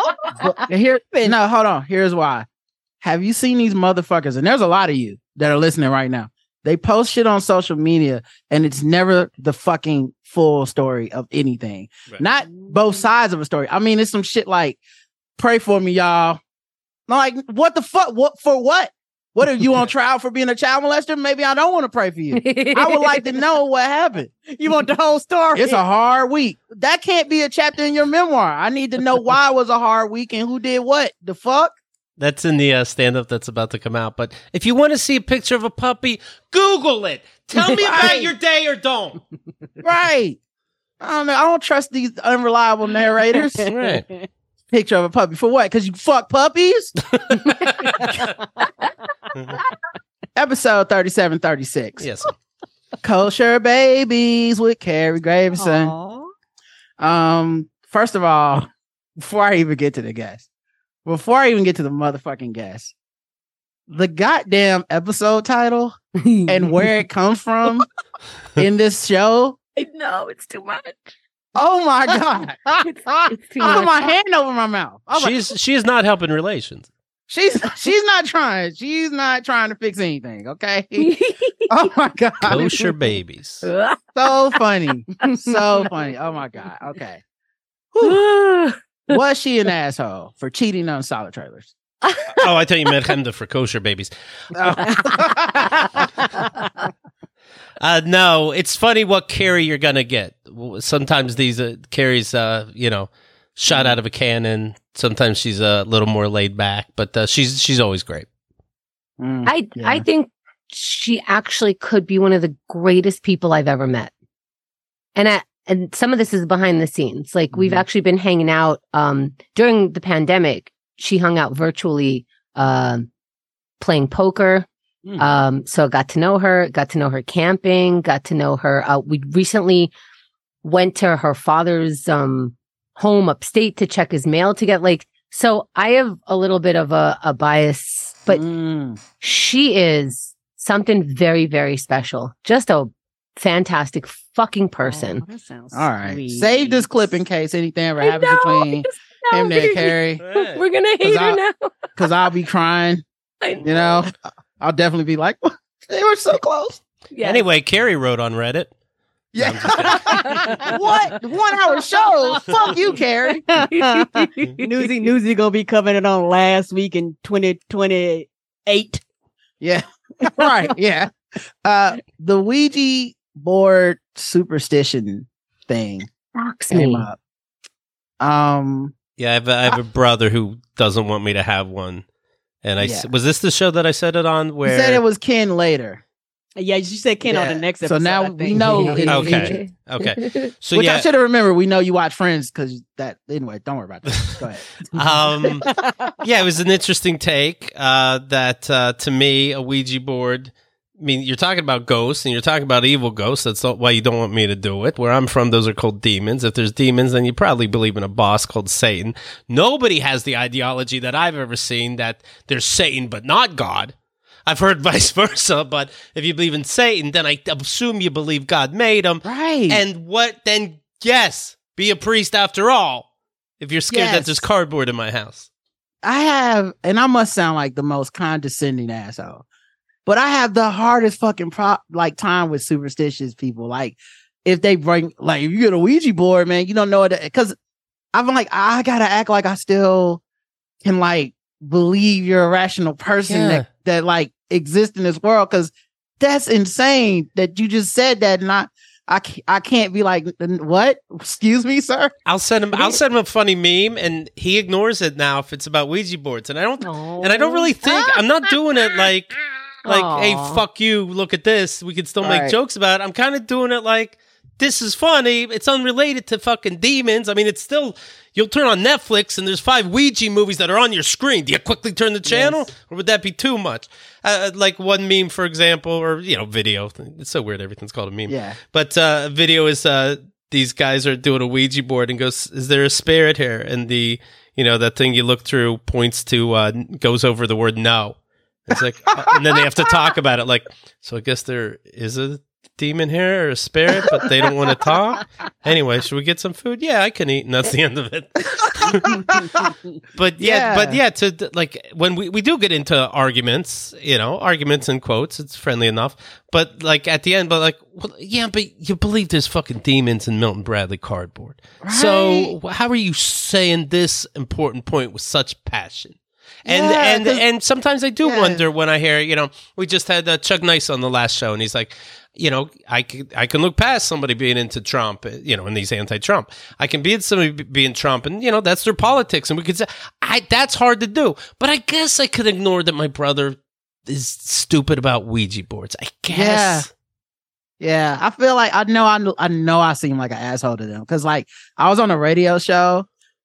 but here. No, hold on. Here's why. Have you seen these motherfuckers? And there's a lot of you that are listening right now. They post shit on social media, and it's never the fucking full story of anything. Right. Not both sides of a story. I mean, it's some shit like, "Pray for me, y'all." I'm like, what the fuck? What for? What? What are you on trial for being a child molester? Maybe I don't want to pray for you. I would like to know what happened. you want the whole story? It's a hard week. That can't be a chapter in your memoir. I need to know why it was a hard week and who did what. The fuck? That's in the uh, stand-up that's about to come out. But if you want to see a picture of a puppy, Google it. Tell me about Right. your day or don't. Right. I don't know. I don't trust these unreliable narrators. Right. picture of a puppy for what? Because you fuck puppies. Episode thirty-seven thirty-six. Yes. Kosher Babies with Carrie Graveson. Aw. Um, first of all, before I even get to the guest, before I even get to the motherfucking guest, the goddamn episode title and where it comes from in this show. I know it's too much. Oh my God. It's too I put much. my hand over my mouth. I was like, She's she is not helping relations. she's she's not trying. She's not trying to fix anything. Okay. Oh my God. Kosher babies. So funny. So funny. Oh my God. Okay. Whew. Was she an asshole for cheating on solid trailers? Oh, I thought you meant Hemda for kosher babies. Oh. Uh, no, it's funny what Carrie you're gonna get. Sometimes these uh, Carrie's, uh, you know, shot out of a cannon. Sometimes she's a little more laid back, but uh, she's she's always great. Mm, I yeah. I think she actually could be one of the greatest people I've ever met. And I, and some of this is behind the scenes. Like we've Mhm. actually been hanging out um during the pandemic. She hung out virtually uh, playing poker. Mm. Um so got to know her, got to know her camping, got to know her. Uh, we recently went to her father's um home upstate to check his mail to get like so I have a little bit of a, a bias, but Mm. she is something very, very special. Just a fantastic fucking person. Oh, that sounds All right. sweet. Save this clip in case anything ever I happens know, between it's- no, him and we're- Carrie. We're gonna hate her I- now. Because I'll be crying. I You know, I'll definitely be like, they were so close. Yes. Anyway, Carrie wrote on Reddit. Yeah. What? One hour show? Fuck you, Carrie. Newsy Newsy gonna be covering it on last week in twenty twenty-eight. Yeah. Right. Yeah. Uh, the Ouija board superstition thing Shocks came me. up. Um, Yeah, I have, a, I have a brother who doesn't want me to have one. And I s- Yeah. was this the show that I said it on? he Where said it was Ken later. Yeah, you said Ken on Yeah. the next So episode. now I we think. know in the Okay. Okay. So Which I yeah, should have remembered. We know you watch Friends because that. Anyway, don't worry about that. Go ahead. um, yeah, it was an interesting take. Uh, that uh, to me, a Ouija board. I mean, you're talking about ghosts and you're talking about evil ghosts. That's not why you don't want me to do it. Where I'm from, those are called demons. If there's demons, then you probably believe in a boss called Satan. Nobody has the ideology that I've ever seen that there's Satan but not God. I've heard vice versa, but if you believe in Satan, then I assume you believe God made him. Right. And what then? Yes, be a priest after all. If you're scared that Yes. there's cardboard in my house. I have, and I must sound like the most condescending asshole, but I have the hardest fucking pro like time with superstitious people. Like, if they bring, like, if you get a Ouija board, man, you don't know it because I'm like, I gotta act like I still can like believe you're a rational person Yeah. that that like exists in this world because that's insane that you just said that, and I I can't, I can't be like, what? Excuse me, sir. I'll send him. I'll send him a funny meme, and he ignores it now if it's about Ouija boards. And I don't. Oh. And I don't really think I'm not doing it like like Aw. hey, fuck you. Look at this. We can still make Right. jokes about it. I'm kind of doing it like this is funny. It's unrelated to fucking demons. I mean, it's still. You'll turn on Netflix and there's five Ouija movies that are on your screen. Do you quickly turn the channel, Yes. or would that be too much? Uh, like one meme, for example, or you know, video. It's so weird. Everything's called a meme. Yeah. But uh, a video is uh, these guys are doing a Ouija board and goes, "Is there a spirit here?" And the you know that thing you look through points to uh, goes over the word no. It's like, uh, and then they have to talk about it. Like, so I guess there is a demon here or a spirit, but they don't want to talk. Anyway, should we get some food? Yeah, I can eat, and that's the end of it. But yeah, Yeah. but yeah, to like when we, we do get into arguments, you know, arguments in quotes, it's friendly enough. But like at the end, but like, well, yeah, but you believe there's fucking demons in Milton Bradley cardboard. So how are you saying this important point with such passion? And Yeah, and 'cause- and sometimes I do yeah. wonder when I hear, you know, we just had uh, Chuck Nice on the last show, and he's like, you know, I can, I can look past somebody being into Trump, uh, you know, and he's anti-Trump. I can be into somebody be- being Trump, and you know, that's their politics, and we could say, I that's hard to do. But I guess I could ignore that my brother is stupid about Ouija boards. I guess. Yeah, I feel like I know I, I know I seem like an asshole to them because like I was on a radio show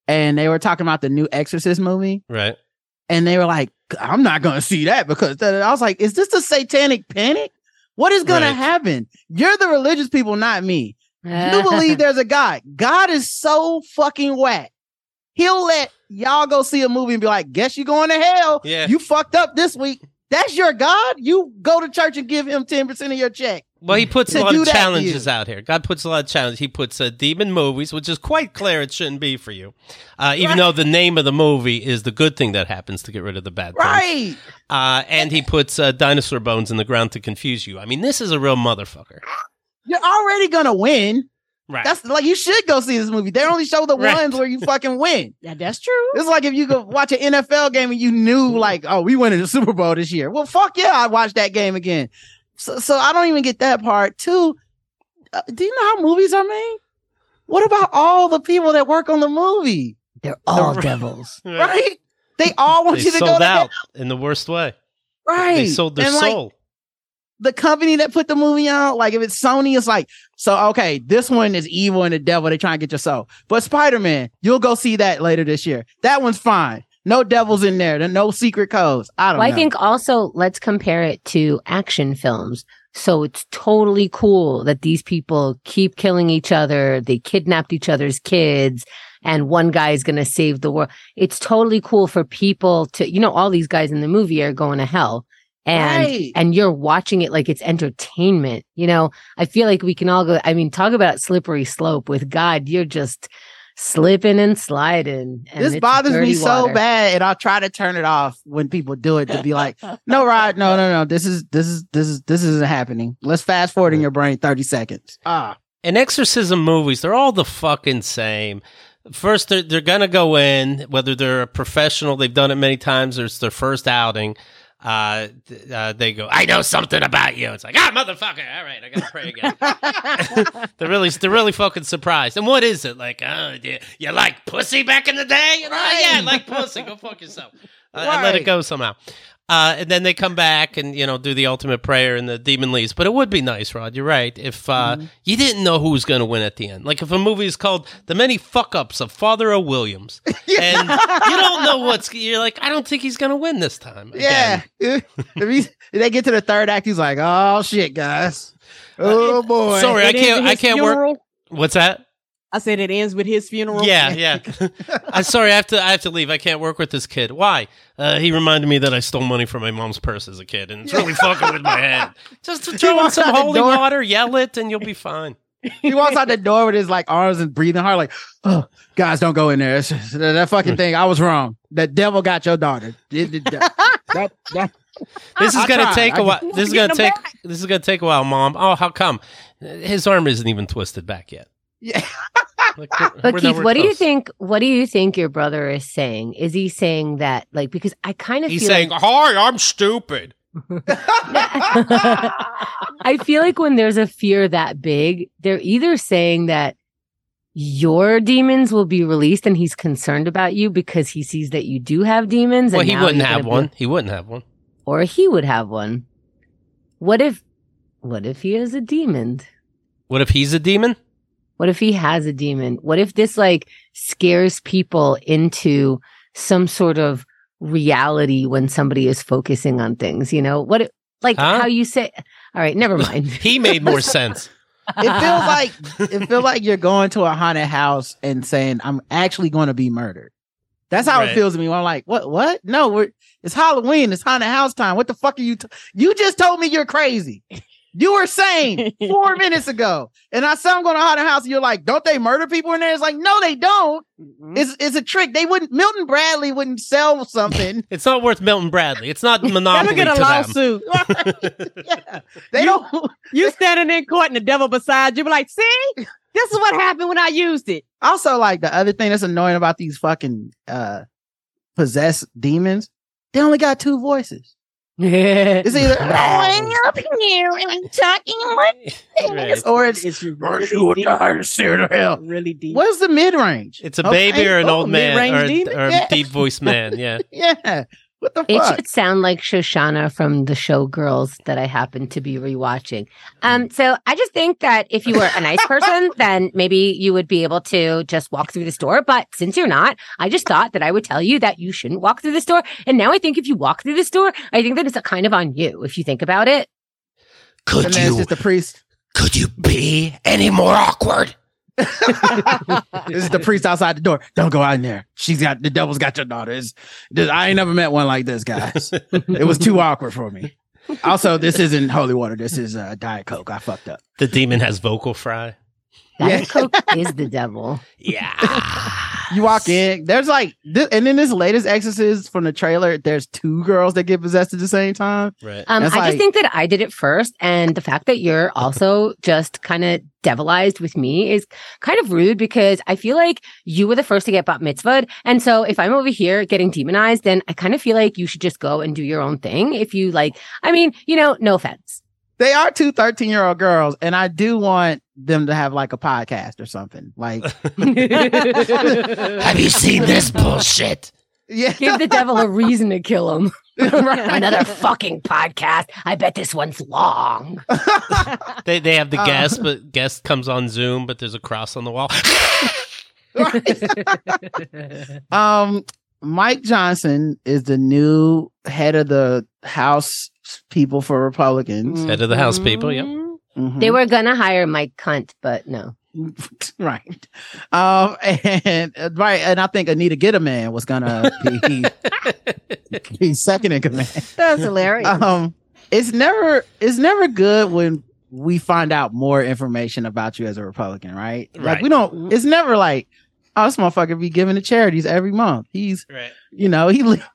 and they were talking about the new Exorcist movie. Right. And they were like, I'm not going to see that because I was like, is this the satanic panic? What is going Right. to happen? You're the religious people, not me. You believe there's a God. God is so fucking whack. He'll let y'all go see a movie and be like, guess you're going to hell. Yeah. You fucked up this week. That's your God? You go to church and give him ten percent of your check. Well, he puts To a lot do of that to challenges you. out here. God puts a lot of challenges. He puts uh, demon movies, which is quite clear it shouldn't be for you. Uh, even Right. though the name of the movie is the good thing that happens to get rid of the bad things. Right. Uh, and he puts uh, dinosaur bones in the ground to confuse you. I mean, this is a real motherfucker. You're already going to win. Right. That's like, you should go see this movie. They only show the Right. ones where you fucking win. Yeah, that's true. It's like if you go watch an N F L game and you knew like, oh, we winning the Super Bowl this year. Well, fuck yeah, I'd watch that game again. So, so I don't even get that part. Too, uh, do you know how movies are made? What about all the people that work on the movie? They're all devils. Right? They all want They you to go sold to out hell. in the worst way. Right? They sold their And, like, soul. the company that put the movie out, like if it's Sony, it's like, so okay, this one is evil and the devil. They trying to get your soul. But Spider-Man, you'll go see that later this year. That one's fine. No devils in there. There no secret codes. I don't Well, know. I think also let's compare it to action films. So it's totally cool that these people keep killing each other. They kidnapped each other's kids and one guy is going to save the world. It's totally cool for people to, you know, all these guys in the movie are going to hell. And Right. and you're watching it like it's entertainment. You know, I feel like we can all go, I mean, talk about slippery slope with God. You're just slipping and sliding. And This it's bothers me dirty so water. bad, and I'll try to turn it off when people do it to be like, "No, Rod, no, no, no. This is this is this is this isn't happening. Let's fast forward in your brain thirty seconds." Ah, And exorcism movies, they're all the fucking same. First, they're, they're going to go in, whether they're a professional, they've done it many times, or it's their first outing. Uh, th- uh, they go, I know something about you. It's like, ah, motherfucker. All right, I got to pray again. they're really, they're really fucking surprised. And what is it? Like, oh, you, you like pussy back in the day? You know, Right. yeah, I like pussy. Go fuck yourself. Uh, and let it Right. go somehow. Uh, and then they come back and, you know, do the ultimate prayer and the demon leaves. But it would be nice, Rod, you're right, if uh, Mm-hmm. you didn't know who was going to win at the end. Like if a movie is called The Many Fuck-Ups of Father O. Williams, and you don't know what's, you're like, I don't think he's going to win this time. yeah. Again. if, he, if they get to the third act, he's like, "Oh shit, guys. Oh boy." Sorry, I It ends can't, with I his can't work. funeral. What's that? I said it ends with his funeral. Yeah, yeah. I'm sorry, I have to. I have to leave. I can't work with this kid. Why? Uh, he reminded me that I stole money from my mom's purse as a kid, and it's really fucking with my head. Just throw in walks some out the holy door. water, yell it, and you'll be fine. He walks out the door with his like arms and breathing hard, like, "Oh, guys, don't go in there. It's just- that, that fucking thing. I was wrong. The devil got your daughter." It- it- that- that- that- This is I gonna tried. take I- a while. This is Get gonna him take. back. This is gonna take a while, Mom. Oh, how come? His arm isn't even twisted back yet. Yeah. Like, we're- But we're Keith, nowhere what do you close. think? What do you think your brother is saying? Is he saying that, like, because I kind of He's feel saying, like, "Hi, I'm stupid." I feel like when there's a fear that big, they're either saying that your demons will be released and he's concerned about you because he sees that you do have demons. Well, and he now wouldn't you're have gonna one. be- He wouldn't have one. or he would have one. What if? What if he is a demon? What if he's a demon? What if he has a demon? What if this like scares people into some sort of reality when somebody is focusing on things? You know what? If, like Huh? how you say? All right, never mind. He made more sense. It feels like it feels like you're going to a haunted house and saying, "I'm actually going to be murdered." That's how Right. it feels to me. When I'm like, "What? What? No, we're it's Halloween. It's haunted house time. What the fuck are you? T- you just told me you're crazy. You were sane four minutes ago, and I said I'm going to haunted house. And you're like, don't they murder people in there? It's like, no, they don't. Mhm. It's it's a trick. They wouldn't. Milton Bradley wouldn't sell something. It's not worth Milton Bradley. It's not Never monopoly get a to lawsuit. them. Yeah, they You- don't. You standing in court and the devil beside you, be like, "See, this is what happened when I used it." Also, like the other thing that's annoying about these fucking uh possessed demons, they only got two voices. It's either going up here and talking like Right. this, or it's It's "Are really you a deep. dire sinner to hell?" Really deep. What's the mid range? It's a baby or an Oh, old man mid-range or, demon? or Yeah. a deep voiced man. Yeah. Yeah. What the It fuck? should sound like Shoshana from the show Girls that I happen to be rewatching. Um, so I just think that if you were a nice person, then maybe you would be able to just walk through the store. But since you're not, I just thought that I would tell you that you shouldn't walk through the store. And now I think if you walk through the store, I think that it's a kind of on you if you think about it. Could And then it's you just the priest. could you be any more awkward? This is the priest outside the door. Don't go out in there. She's got the devil's got your daughter. It's, this- I ain't never met one like this, guys. It was too awkward for me. Also, this isn't holy water. This is uh, Diet Coke. I fucked up. The demon has vocal fry. That Yeah. Coke is the devil. Yeah. You walk in, there's like, this, and in this latest Exorcist from the trailer, there's two girls that get possessed at the same time. Right. Um, I That's just like- think that I did it first, and the fact that you're also just kind of devilized with me is kind of rude because I feel like you were the first to get bat mitzvahed, and so if I'm over here getting demonized, then I kind of feel like you should just go and do your own thing. If you like, I mean, you know, no offense. They are two thirteen year old girls, and I do want them to have like a podcast or something. Like, Have you seen this bullshit? yeah, Give the devil a reason to kill him. right. Another fucking podcast. I bet this one's long. They they have the Uh. guest, but guest comes on Zoom, but there's a cross on the wall. Um, Mike Johnson is the new head of the House people for Republicans. Head of the house, people. Yep. Mhm. They were gonna hire Mike Cunt, but no. right. Um, and uh, right, and I think Anita Gitterman was gonna be, be second in command. That's hilarious. Um, it's never it's never good when we find out more information about you as a Republican, right? Like Right. we don't. It's never like, oh, this motherfucker be giving to charities every month. He's, Right. you know, he le-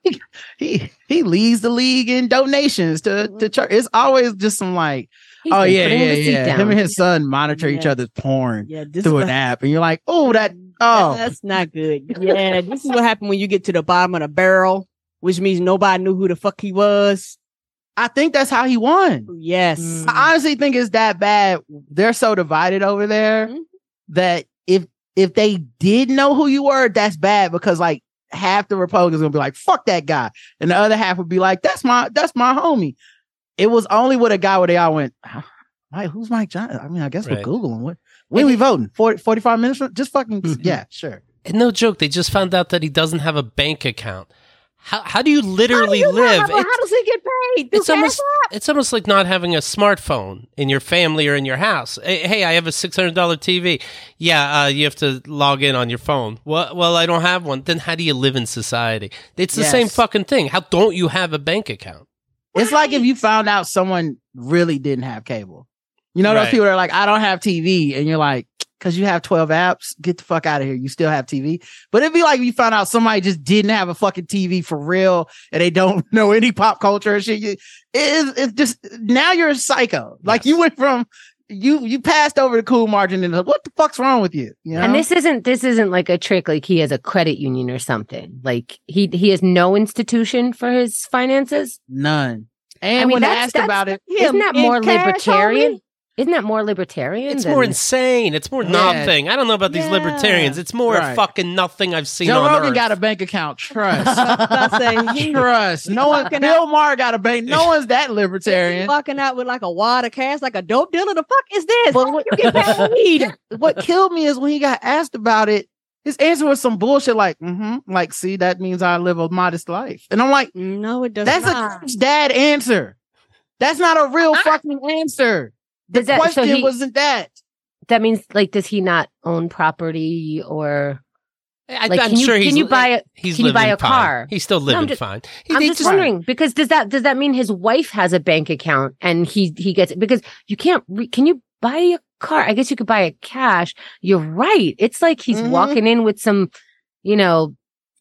he he leads the league in donations to to church. It's always just some like, He's oh been yeah, putting yeah, the seat yeah. down. Him and his son monitor each Yeah. other's porn yeah, this through is an what- app, and you're like, oh, that oh. That's not good. Yeah, this is what happened when you get to the bottom of the barrel, which means nobody knew who the fuck he was. I think that's how he won. Yes. Mm. I honestly think it's that bad. They're so divided over there Mhm. that if if they did know who you were, that's bad because like half the Republicans gonna be like, fuck that guy. And the other half would be like, that's my that's my homie. It was only with a guy where they all went, Mike, who's Mike Johnson? I mean, I guess Right. we're Googling. What when we voting? forty, forty-five minutes from just fucking Mhm. yeah, sure. And no joke, they just found out that he doesn't have a bank account. How how do you literally How do you live? have- It's- how does he get paid? It's Through almost Cash App? it's almost like not having a smartphone in your family or in your house. Hey, hey, I have a six hundred dollar T V. Yeah, uh, you have to log in on your phone. Well, well, I don't have one. Then how do you live in society? It's the Yes. same fucking thing. How don't you have a bank account? It's like if you found out someone really didn't have cable. You know, those Right. people that are like, I don't have T V. And you're like, because you have twelve apps, get the fuck out of here. You still have T V. But it'd be like if you found out somebody just didn't have a fucking T V for real and they don't know any pop culture and shit. You, it is, it's just, now you're a psycho. Like Yes. you went from, you you passed over the cool margin and what the fuck's wrong with you? You know? And this isn't this isn't like a trick like he has a credit union or something. Like he he has no institution for his finances. None. And I mean, when that's- asked that's- about it, Isn't that in more cash, libertarian? homie? Isn't that more libertarian? It's than- more insane. It's more Yeah. nothing. I don't know about these Yeah. libertarians. It's more Right. fucking nothing I've seen Joe on Rogan Earth. got a bank account. Trust. I say, Trust. No one, Fucking Bill Maher got a bank. No one's that libertarian. walking out with like a wad of cash, like a dope dealer. The fuck is this? But what, You get paid. what killed me is when he got asked about it, his answer was some bullshit like, mm-hmm, like, see, that means I live a modest life. And I'm like, No, it does that's not. a dad answer. That's not a real fucking answer. The Does that- so question he- wasn't that. That means like does he not own property or I, like I'm can you sure can he's you buy a he's can you buy living a fine. car? He's still living just- fine. He, I'm they just wondering because does that does that mean his wife has a bank account and he he gets it because you can't re- can you buy a car? I guess you could buy it cash. You're right. It's like he's Mhm. walking in with some, you know,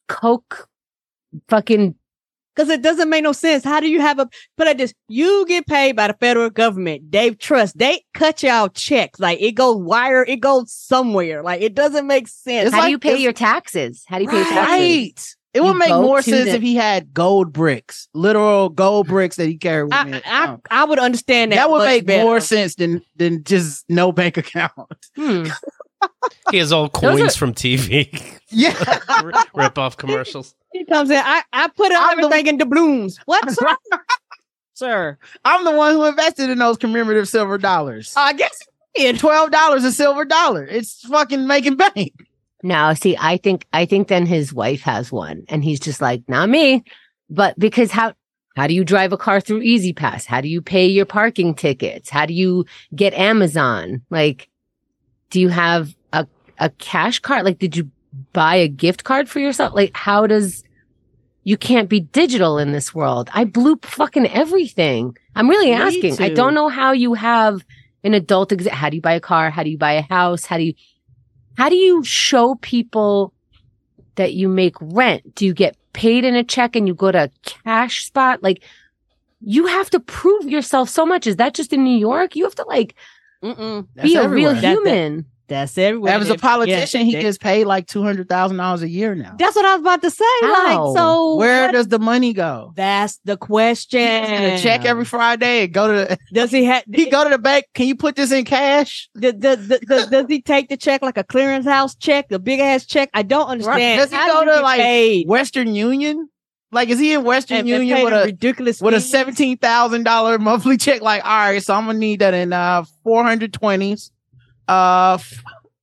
Coke fucking Because it doesn't make no sense. How do you have a put it this? You get paid by the federal government. They trust. They cut y'all checks. Like it goes wire. It goes somewhere. Like it doesn't make sense. It's how like- do you pay it's- your taxes? How do you pay your taxes? Right. It You would make go more to sense the- if he had gold bricks, literal gold bricks that he carried with him. I, I, I would understand that. that would much make better. more sense than than just no bank account. Hmm. He has all Those coins are- from T V Yeah. rip off commercials. He comes in. I, I put I'm everything the- in doubloons. What, sir? Sir. I'm the one who invested in those commemorative silver dollars. I guess it. Twelve dollars a silver dollar. It's fucking making bank. No, see, I think I think then his wife has one, and he's just like, not me. But because how how do you drive a car through Easy Pass? How do you pay your parking tickets? How do you get Amazon? Like, do you have a a cash card? Like, did you buy a gift card for yourself? Like, how does you can't be digital in this world? I blew fucking everything. I'm really Me asking. I too. don't know how you have an adult exit. How do you buy a car? How do you buy a house? How do you How do you show people that you make rent? Do you get paid in a check and you go to a cash spot? Like, you have to prove yourself so much. Is that just in New York? You have to like Mm-mm. That's be a everywhere. real That- human. That's everywhere. As a politician, Yeah, he that- gets paid like two hundred thousand dollars a year now. That's what I was about to say. How? Like, so Where what- does the money go? That's the question. He's gonna check every Friday and go to the, Does he have? he go to the bank. Can you put this in cash? Does, does, does, does he take the check like a clearinghouse check, the big ass check? I don't understand. Does he How go do you to get like paid? Western Union? Like, is he in Western And- and Union paid with a a ridiculous with a fees? seventeen thousand dollar monthly check? Like, all right, so I'm gonna need that in uh four hundred twenties. Uh, f-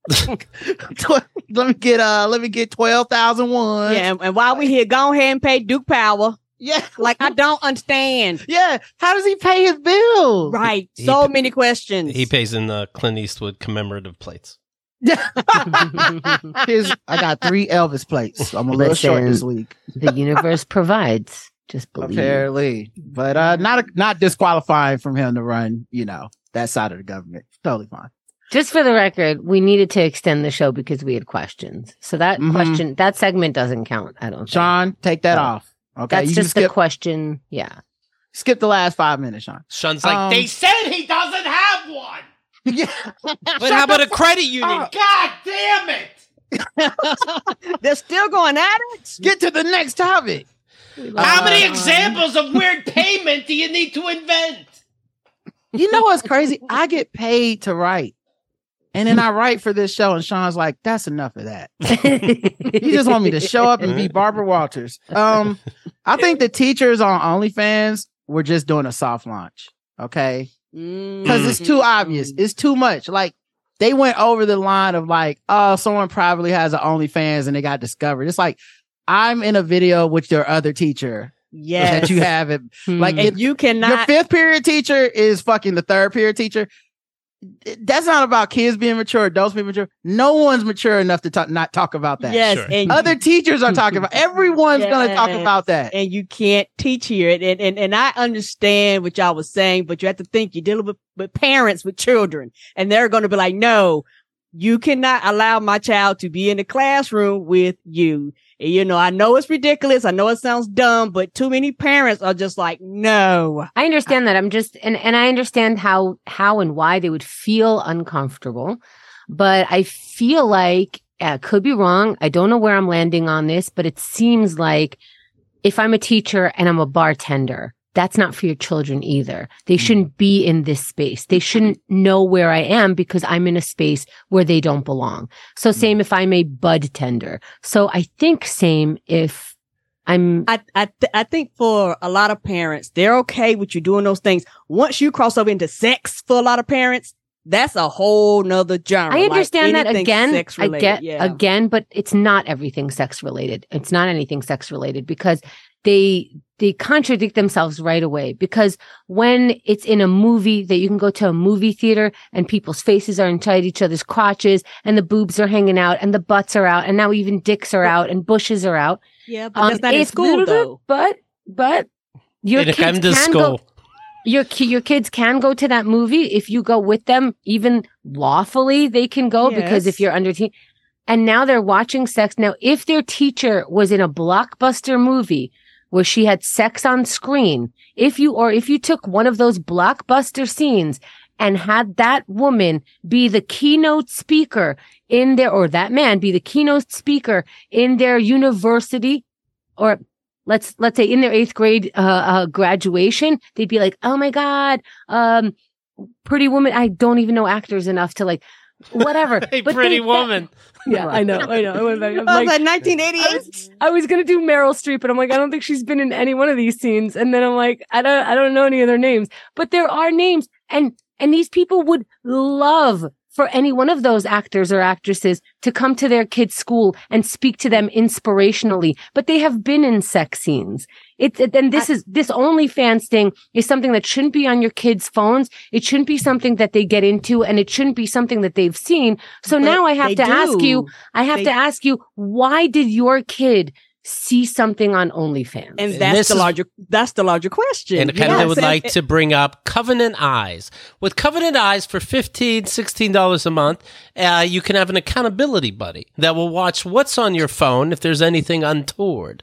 tw- let me get uh let me get twelve thousand one. Yeah, and, and while we here, go ahead and pay Duke Power. yeah, Like, I don't understand. yeah. How does he pay his bills? Right. He So pa- many questions. He pays in uh, Clint Eastwood commemorative plates. Here's, I got three Elvis plates. I'm a little short Listen. this week, The universe provides. Just believe. apparently, but uh, not not disqualifying from him to run. You know, that side of the government. Totally fine. Just for the record, we needed to extend the show because we had questions. So that Mhm. question, that segment doesn't count. I don't think. Sean, take that Oh. off. Okay, That's you just can the skip question. Yeah. skip the last five minutes, Sean. Sean's like, Um, they said he doesn't have one. Yeah, But how about a credit union? up. God damn it! They're still going at it. get to the next topic. How many Uh, examples of weird payment do you need to invent? You know what's crazy? I get paid to write. And then I write for this show, and Sean's like, that's enough of that. You just want me to show up and be Barbara Walters. Um, I think the teachers on OnlyFans were just doing a soft launch. Okay. Because it's too obvious. It's too much. Like, they went over the line of like, oh, someone privately has an OnlyFans and they got discovered. It's like, I'm in a video with your other teacher Yes. that you have it. Like, Hmm. it- And you Your cannot. fifth period teacher is fucking the third period teacher. That's not about kids being mature, adults being mature. No one's mature enough to talk, not talk about that. Yes. Sure. And Other teachers are talking about. Everyone's gonna talk Yes. about that. and you can't teach here. And, and and and I understand what y'all was saying, but you have to think you're dealing with, with parents with children, and they're going to be like, no, you cannot allow my child to be in the classroom with you. And, you know, I know it's ridiculous. I know it sounds dumb, but too many parents are just like, no. I understand that. I'm just, and, and I understand how, how and why they would feel uncomfortable, but I feel like, I could be wrong. I don't know where I'm landing on this, but it seems like if I'm a teacher and I'm a bartender, that's not for your children either. They shouldn't be in this space. They shouldn't know where I am because I'm in a space where they don't belong. So same if I'm a bud tender. So I think same if I'm, I I th- I think for a lot of parents, they're okay with you doing those things. Once you cross over into sex for a lot of parents, that's a whole nother genre. I Like understand that anything again. I sex-related, get yeah. again, but it's not everything sex related. It's not anything sex related because they they contradict themselves right away. Because when it's in a movie that you can go to a movie theater and people's faces are inside each other's crotches and the boobs are hanging out and the butts are out and now even dicks are out and bushes are out. Yeah, but that's not in it's school little bit- though. But but your They kids come to can school. go. Your ki- your kids can go to that movie if you go with them, even lawfully. They can go because if Yes. you're under teen. And now they're watching sex. Now, if their teacher was in a blockbuster movie where she had sex on screen, if you or if you took one of those blockbuster scenes and had that woman be the keynote speaker in their, or that man be the keynote speaker in their university, or let's let's say in their eighth grade uh, uh, graduation, they'd be like, "Oh my God, um, Pretty Woman." I don't even know actors enough to like. whatever. Hey, But Pretty they- Woman. Yeah, I know, I know. I went back. I'm I like, was like nineteen I eighty-eight. was, I was gonna do Meryl Streep, but I'm like, I don't think she's been in any one of these scenes. And then I'm like, I don't, I don't know any of their names, but there are names, and and these people would love for any one of those actors or actresses to come to their kids' school and speak to them inspirationally. But they have been in sex scenes. It's it, and this I, is this OnlyFans thing is something that shouldn't be on your kids' phones. It shouldn't be something that they get into, and it shouldn't be something that they've seen. So But now I have to they ask do. you. I have They- to ask you, why did your kid see something on OnlyFans? And And that's this the is- larger that's the larger question. And You kind know of what would I'm like saying? to bring up Covenant Eyes. With Covenant Eyes for fifteen dollars, sixteen dollars a month, uh, you can have an accountability buddy that will watch what's on your phone if there's anything untoward.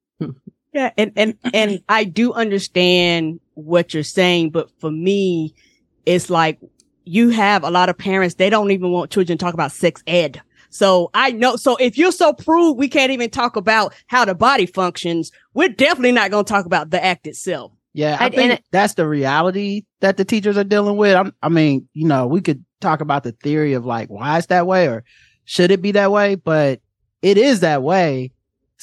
Yeah, and and and I do understand what you're saying, but for me, it's like you have a lot of parents, they don't even want children to talk about sex ed. So I know, so if you're so prude, we can't even talk about how the body functions. We're definitely not going to talk about the act itself. Yeah, I I- think and- that's the reality that the teachers are dealing with. I'm, I mean, you know, we could talk about the theory of like why it's that way or should it be that way, but it is that way.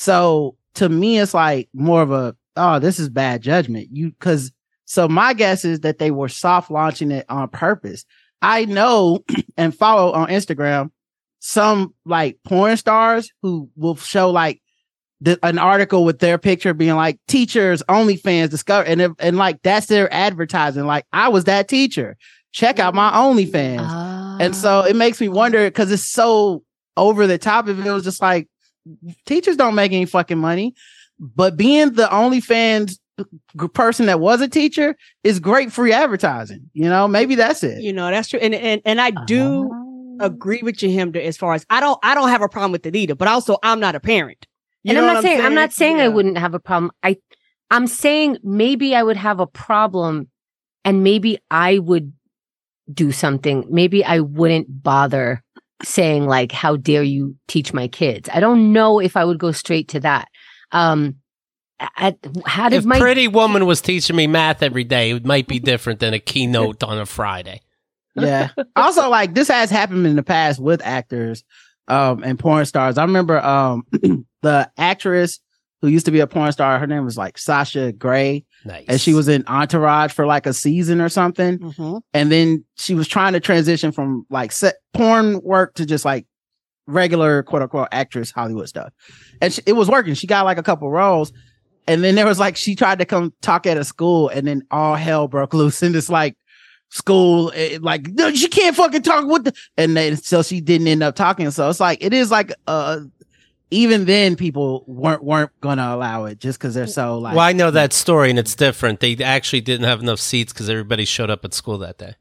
So to me, it's like more of a, oh, this is bad judgment. You, cause so my guess is that they were soft launching it on purpose. I know and follow on Instagram some like porn stars who will show like the, an article with their picture being like teachers OnlyFans discover, and if, and like that's their advertising. Like I was that teacher. Check out my OnlyFans. Ah. And so it makes me wonder because it's so over the top. If it was just like teachers don't make any fucking money, but being the OnlyFans g- person that was a teacher is great free advertising. You know, maybe that's it. You know, that's true. And and, and I do Ah. agree with you, Hemda, as far as I don't I don't have a problem with it either, but also I'm not a parent. You And know I'm what not saying, I'm not saying I Yeah. wouldn't have a problem. I I'm saying maybe I would have a problem, and maybe I would do something. Maybe I wouldn't bother saying like, how dare you teach my kids? I don't know if I would go straight to that. Um at, how did If my Pretty Woman was teaching me math every day, it might be different than a keynote on a Friday. Yeah. Also, like this has happened in the past with actors um and porn stars. I remember um the actress who used to be a porn star, her name was like Sasha Grey, Nice. and she was in Entourage for like a season or something. Mhm. And then she was trying to transition from like set porn work to just like regular quote unquote actress Hollywood stuff. And she, it was working. She got like a couple roles. And then there was like, she tried to come talk at a school, and then all hell broke loose in this like school. It, like, no, she can't fucking talk with the, and then so she didn't end up talking. So it's like, it is like, uh, even then people weren't, weren't going to allow it just cause they're so like, Well, I know that story, and it's different. They actually didn't have enough seats because everybody showed up at school that day.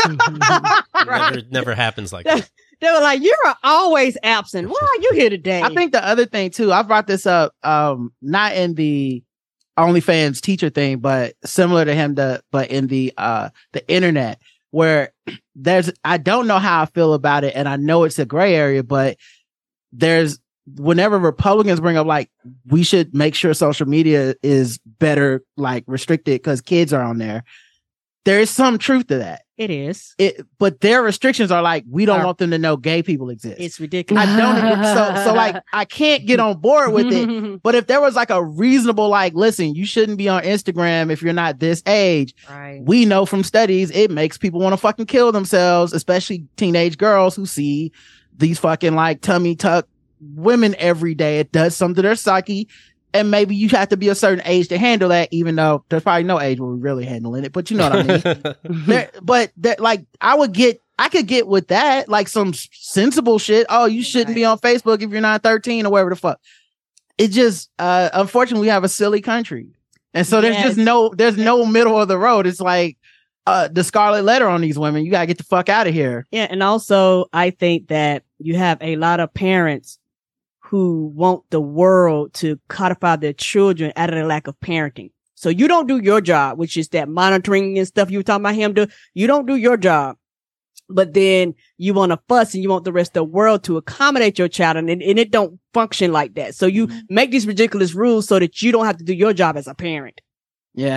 It never, never happens like that. They were like, "You're always absent. Why are you here today?" I think the other thing too, I brought this up, um, not in the OnlyFans teacher thing, but similar to him, the but in the uh the internet, where there's I don't know how I feel about it, and I know it's a gray area, but there's whenever Republicans bring up like we should make sure social media is better, like restricted because kids are on there. There is some truth to that. it is. It, but their restrictions are like we don't Are- want them to know gay people exist. It's ridiculous. I don't agree. So, so like, I can't get on board with it. But if there was like a reasonable, like, listen, you shouldn't be on Instagram if you're not this age. Right. We know from studies, it makes people want to fucking kill themselves, especially teenage girls who see these fucking like tummy tuck women every day. It does something to their psyche. And maybe you have to be a certain age to handle that, even though there's probably no age where we're really handling it. But you know what I mean? There, but that, like, I would get, I could get with that, like some s- sensible shit. Oh, you shouldn't be on Facebook if you're not thirteen or whatever the fuck. It just, uh, unfortunately, we have a silly country, and so there's Yes. just no, there's no middle of the road. It's like uh, the scarlet letter on these women. You gotta get the fuck out of here. Yeah, and also I think that you have a lot of parents who want the world to codify their children out of the lack of parenting. So you don't do your job, which is that monitoring and stuff you were talking about him do. You don't do your job, but then you want to fuss and you want the rest of the world to accommodate your child, and, and it don't function like that. So you make these ridiculous rules so that you don't have to do your job as a parent. Yeah,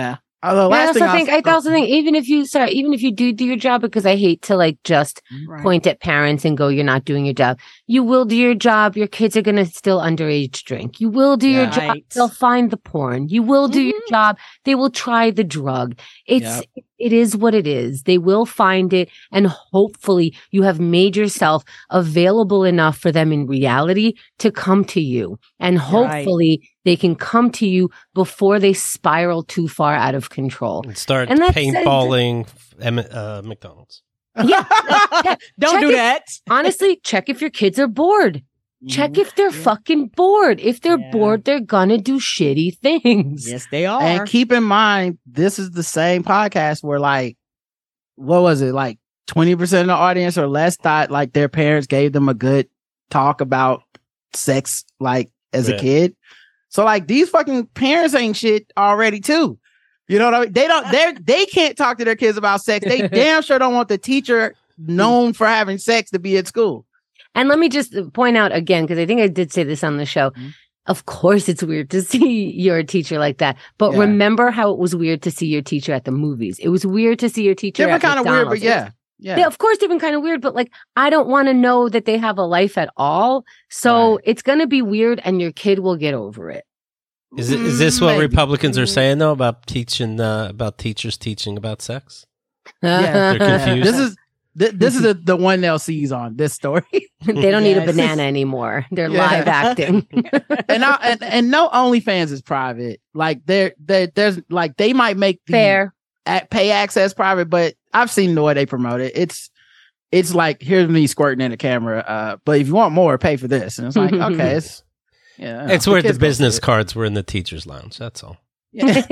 Oh, the Yeah, I last also thing think I'll- I also think even if you sorry, even if you do do your job, because I hate to like just Right. point at parents and go, you're not doing your job. You will do your job. Your kids are gonna still underage drink. You will do your Yeah. job. Right. They'll find the porn. You will do your Mhm. job. They will try the drug. It's Yep. it is what it is. They will find it, and hopefully you have made yourself available enough for them in reality to come to you. And hopefully they can come to you before they spiral too far out of control. And start And that's- paintballing M- uh, McDonald's. Yeah. Don't Check do it. that. Honestly, check if your kids are bored. Check if they're Yeah. fucking bored. If they're Yeah. bored, they're gonna do shitty things. Yes, they are. And keep in mind, this is the same podcast where, like, what was it? Like twenty percent of the audience or less thought like their parents gave them a good talk about sex, like as Yeah. a kid. So, like, these fucking parents ain't shit already, too. You know what I mean? They don't, they're, they can't talk to their kids about sex. They damn sure don't want the teacher known for having sex to be at school. And let me just point out again, because I think I did say this on the show. Mhm. Of course, it's weird to see your teacher like that. But Yeah. remember how it was weird to see your teacher at the movies. It was weird to see your teacher Different at kind of weird, but McDonald's. It was- yeah. Yeah. Yeah, of course, different kind of weird, but like, I don't want to know that they have a life at all. So Right. it's going to be weird and your kid will get over it. Is it, is this what Maybe. Republicans are saying though about teaching uh, about teachers teaching about sex? Yeah, They're confused. This is th- this is the, the one they'll seize on this story. They don't need a Yes. banana anymore. They're Yeah. live acting. and, I, and and no OnlyFans is private. Like there, there, there's like they might make the Fair. a- pay access private, but I've seen the way they promote it. It's it's like here's me squirting in the camera. Uh, but if you want more, pay for this. And it's like okay, it's yeah, It's where the kids go business see it. cards were in the teachers' lounge. That's all. Yeah.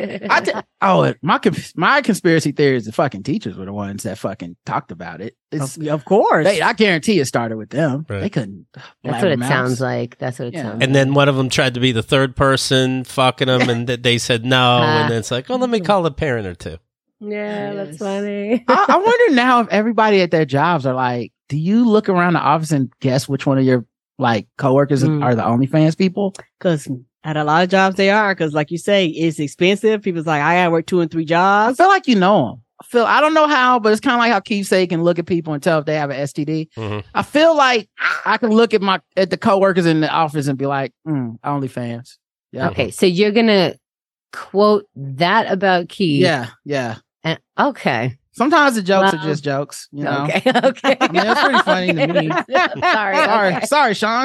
I t- oh, my cons- my conspiracy theory is the fucking teachers were the ones that fucking talked about it. It's Of, of course. they, I guarantee it started with them. Right. They couldn't. That's what it blabbermouth. sounds like. That's what it Yeah. sounds And then one of them tried to be the third person fucking them, and th- they said no. Ah. And then it's like, oh, let me call a parent or two. Yeah, that's Yes. funny. I, I wonder now if everybody at their jobs are like, do you look around the office and guess which one of your like coworkers Mm. are the OnlyFans people? Because at a lot of jobs they are. Because like you say, it's expensive. People's like, I gotta work two and three I jobs. feel like you know them. I feel I don't know how, but it's kind of like how Keith say can look at people and tell if they have an S T D. Mhm. I feel like I can look at my at the coworkers in the office and be like, mm, OnlyFans. Yeah, Okay, so you're gonna quote that about Keith. yeah, yeah. And, okay. Sometimes the jokes Well, are just jokes, you know. Okay. Okay. I mean, it's pretty funny to me. Sorry. Sorry, Okay. sorry, Sean.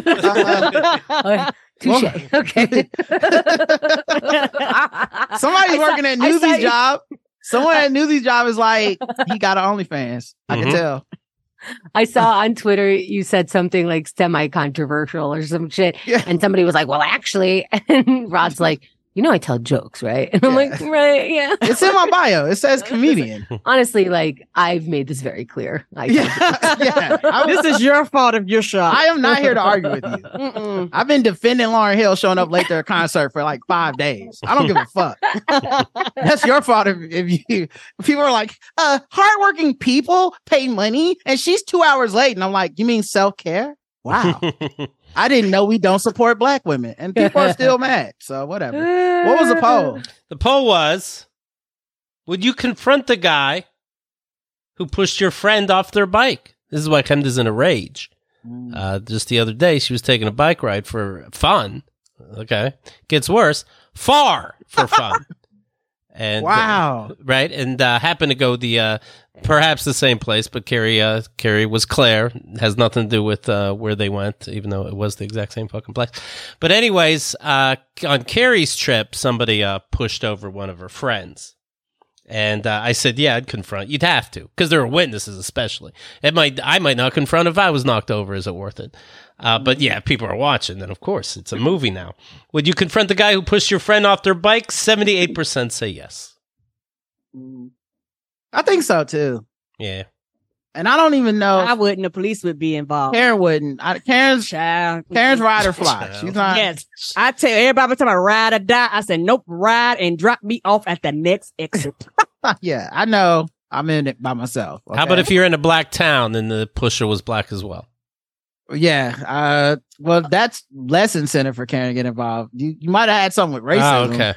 Uh, Touche. Well- Okay. Somebody's I saw- working at I saw Newsy's you- job. Someone at Newsy's job is like, he got an OnlyFans. I can Mhm. tell. I saw on Twitter you said something like semi controversial or some shit. Yeah. And somebody was like, well, actually, and Rod's like, you know, I tell jokes, right? And I'm Yeah. like, right, yeah. It's in my bio. It says comedian. Honestly, like, I've made this very clear. Like, Yeah, yeah. I, This is your fault if you're shocked. I am not here to argue with you. Mm-mm. I've been defending Lauryn Hill showing up late to a concert for like five days. I don't give a fuck. That's your fault if, if you if people are like, uh, hardworking people pay money and she's two hours late. And I'm like, you mean self-care? Wow. I didn't know we don't support black women. And people are still mad. So whatever. What was the poll? The poll was, would you confront the guy who pushed your friend off their bike? This is why Kenda's in a rage. Uh, just the other day, she was taking a bike ride for fun. Okay. Gets worse. Far for fun. And, uh, Wow. right. And uh, happened to go the, uh, perhaps the same place, but Carrie, uh, Carrie was Claire. Has nothing to do with uh, where they went, even though it was the exact same fucking place. But anyways, uh, on Carrie's trip, somebody uh, pushed over one of her friends. And uh, I said, yeah, I'd confront. You'd have to, because there are witnesses especially. It might, I might not confront if I was knocked over. Is it worth it? Uh, but yeah, people are watching, then of course, it's a movie now. Would you confront the guy who pushed your friend off their bike? seventy-eight percent say yes. I think so too. Yeah. And I don't even know. I wouldn't. The police would be involved. Karen wouldn't. I, Karen's Child. Karen's ride or fly. Child. She's not. Yes. I tell everybody time I ride or die, I said, nope, ride and drop me off at the next exit. Yeah, I know. I'm in it by myself. How about if you're in a black town and the pusher was black as well? Yeah. Uh, well, that's less incentive for Karen to get involved. You, you might have had something with racism. Oh, okay.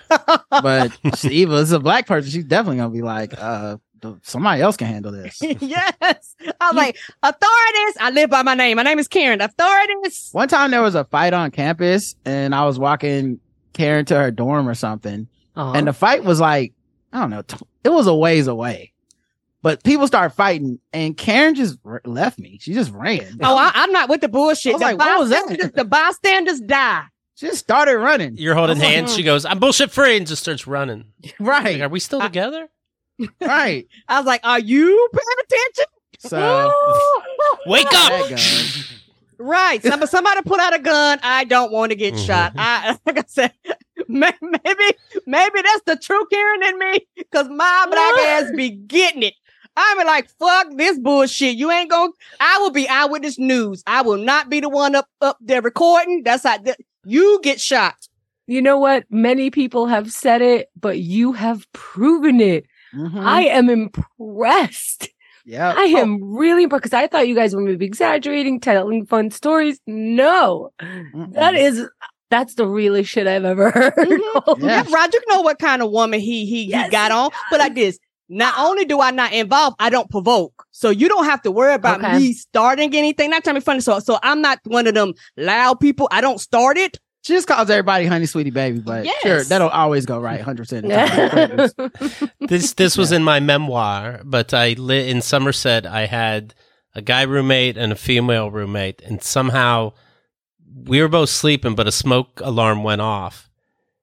But Eva is a black person. She's definitely gonna be like, uh, somebody else can handle this. Yes. I was like, authorities. I live by my name. My name is Karen. Authorities. One time there was a fight on campus, and I was walking Karen to her dorm or something, Uh-huh. and the fight was like, I don't know, t- it was a ways away. But people started fighting, and Karen just r- left me. She just ran. Oh, I, I'm not with the bullshit. I was The like, what was that? bystanders- The bystanders die. She just started running. You're holding I was like, hands. She goes, I'm bullshit free, and just starts running. Like, Right, are we still I- together? right. I was like, are you paying attention? So Wake that up! gun. Right. Some, somebody put out a gun. I don't want to get Mhm. shot. I like I said, may- maybe maybe that's the true Karen in me, because my black ass be getting it. I be like, fuck this bullshit. You ain't gonna. I will be eyewitness news. I will not be the one up up there recording. That's how th- you get shot. You know what? Many people have said it, but you have proven it. Mhm. I am impressed. Yep. I am really impressed because I thought you guys were maybe exaggerating, telling fun stories. No, Mm-mm. that is that's the realest shit I've ever heard. Mhm. Yeah. Yeah, Roger, you know what kind of woman he he, Yes, he got he on. But like this, not only do I not involve, I don't provoke. So you don't have to worry about Okay. me starting anything. Not trying to be funny. So so I'm not one of them loud people. I don't start it. She just calls everybody honey sweetie baby, but Yes. sure, that'll always go right one hundred percent of the time. This this was in my memoir, but I lit in Somerset. I had a guy roommate and a female roommate, and somehow we were both sleeping, but a smoke alarm went off,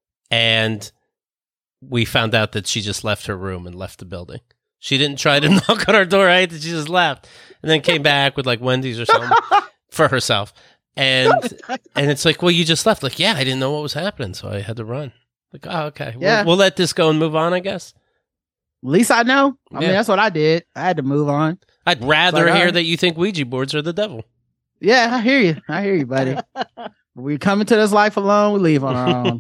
and we found out that she just left her room and left the building. She didn't try to knock on our door, right? She just left, and then came back with like Wendy's or something for herself. And and it's like, well, you just left. Like, yeah, I didn't know what was happening, so I had to run. Like, oh, okay, Yeah. we'll, we'll let this go and move on, I guess. At least I know. I mean, Yeah. that's what I did. I had to move on. I'd rather Like, hear alright. that you think Ouija boards are the devil. Yeah, I hear you. I hear you, buddy. We come into this life alone. We leave on our own,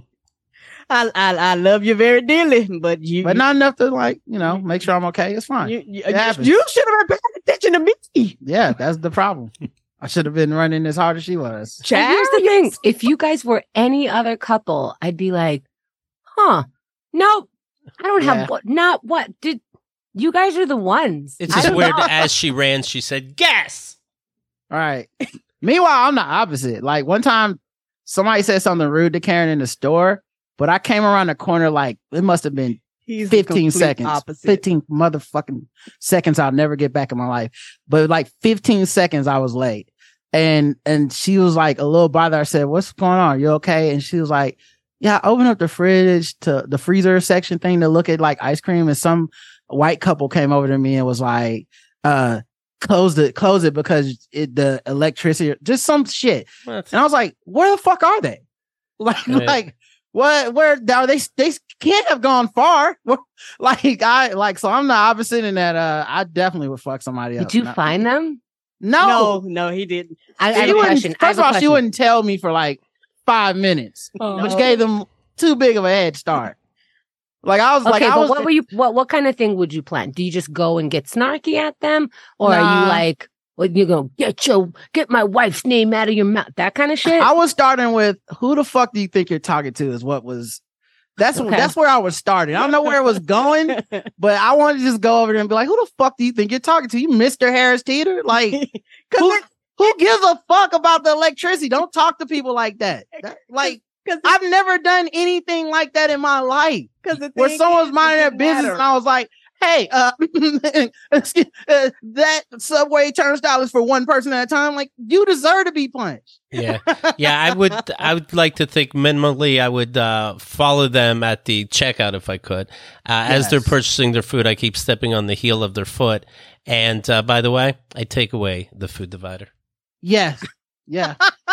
I I, I love you very dearly, but you but not enough to like you know make sure I'm okay. It's fine. you, you, It happens. you should have been paying attention to me. Yeah, that's the problem. I should have been running as hard as she was. And here's the thing: if you guys were any other couple, I'd be like, "Huh? Nope, I don't Yeah. have what? Not what? Did you guys are the ones?" It's I just don't weird. know. As she ran, she said, "Guess." All right. Meanwhile, I'm the opposite. Like one time, somebody said something rude to Karen in the store, but I came around the corner like it must have been He's the fifteen complete seconds. Opposite. fifteen motherfucking seconds I'll never get back in my life. But like fifteen seconds I was late. And and she was like a little bothered. I said, "What's going on? Are you okay?" And she was like, "Yeah, I opened up the fridge to the freezer section thing to look at like ice cream, and some white couple came over to me and was like, uh, close it, close it because it the electricity, just some shit." What? And I was like, "Where the fuck are they? Like, Right. like what? Where are they? They can't have gone far. Like I like, so I'm the opposite in that. Uh, I definitely would fuck somebody else. Did you Not- find them? No, No, no, he didn't. I, I She have a wouldn't- question. I have First a of all, she question. wouldn't tell me for like five minutes, Oh. which gave them too big of a head start. Like I was Okay, like, I but was what were you? What what kind of thing would you plan? Do you just go and get snarky at them, or are Nah. you like, well, you go get your get my wife's name out of your mouth? That kind of shit. I was starting with who the fuck do you think you're talking to? Is what was. That's Okay. that's where I was starting. I don't know where it was going, but I wanted to just go over there and be like, "Who the fuck do you think you're talking to? You Mister Harris Teeter? Like, who, who gives a fuck about the electricity? Don't talk to people like that. That- like, Because I've never done anything like that in my life. the Where thing someone's is, minding it their didn't business, matter. and I was like, "Hey, uh, excuse, uh, that subway turnstile is for one person at a time. Like, you deserve to be punched." Yeah, yeah. I would. I would like to think minimally. I would uh, follow them at the checkout if I could. Uh, As they're Yes. purchasing their food, I keep stepping on the heel of their foot. And uh, by the way, I take away the food divider. Yes, yeah.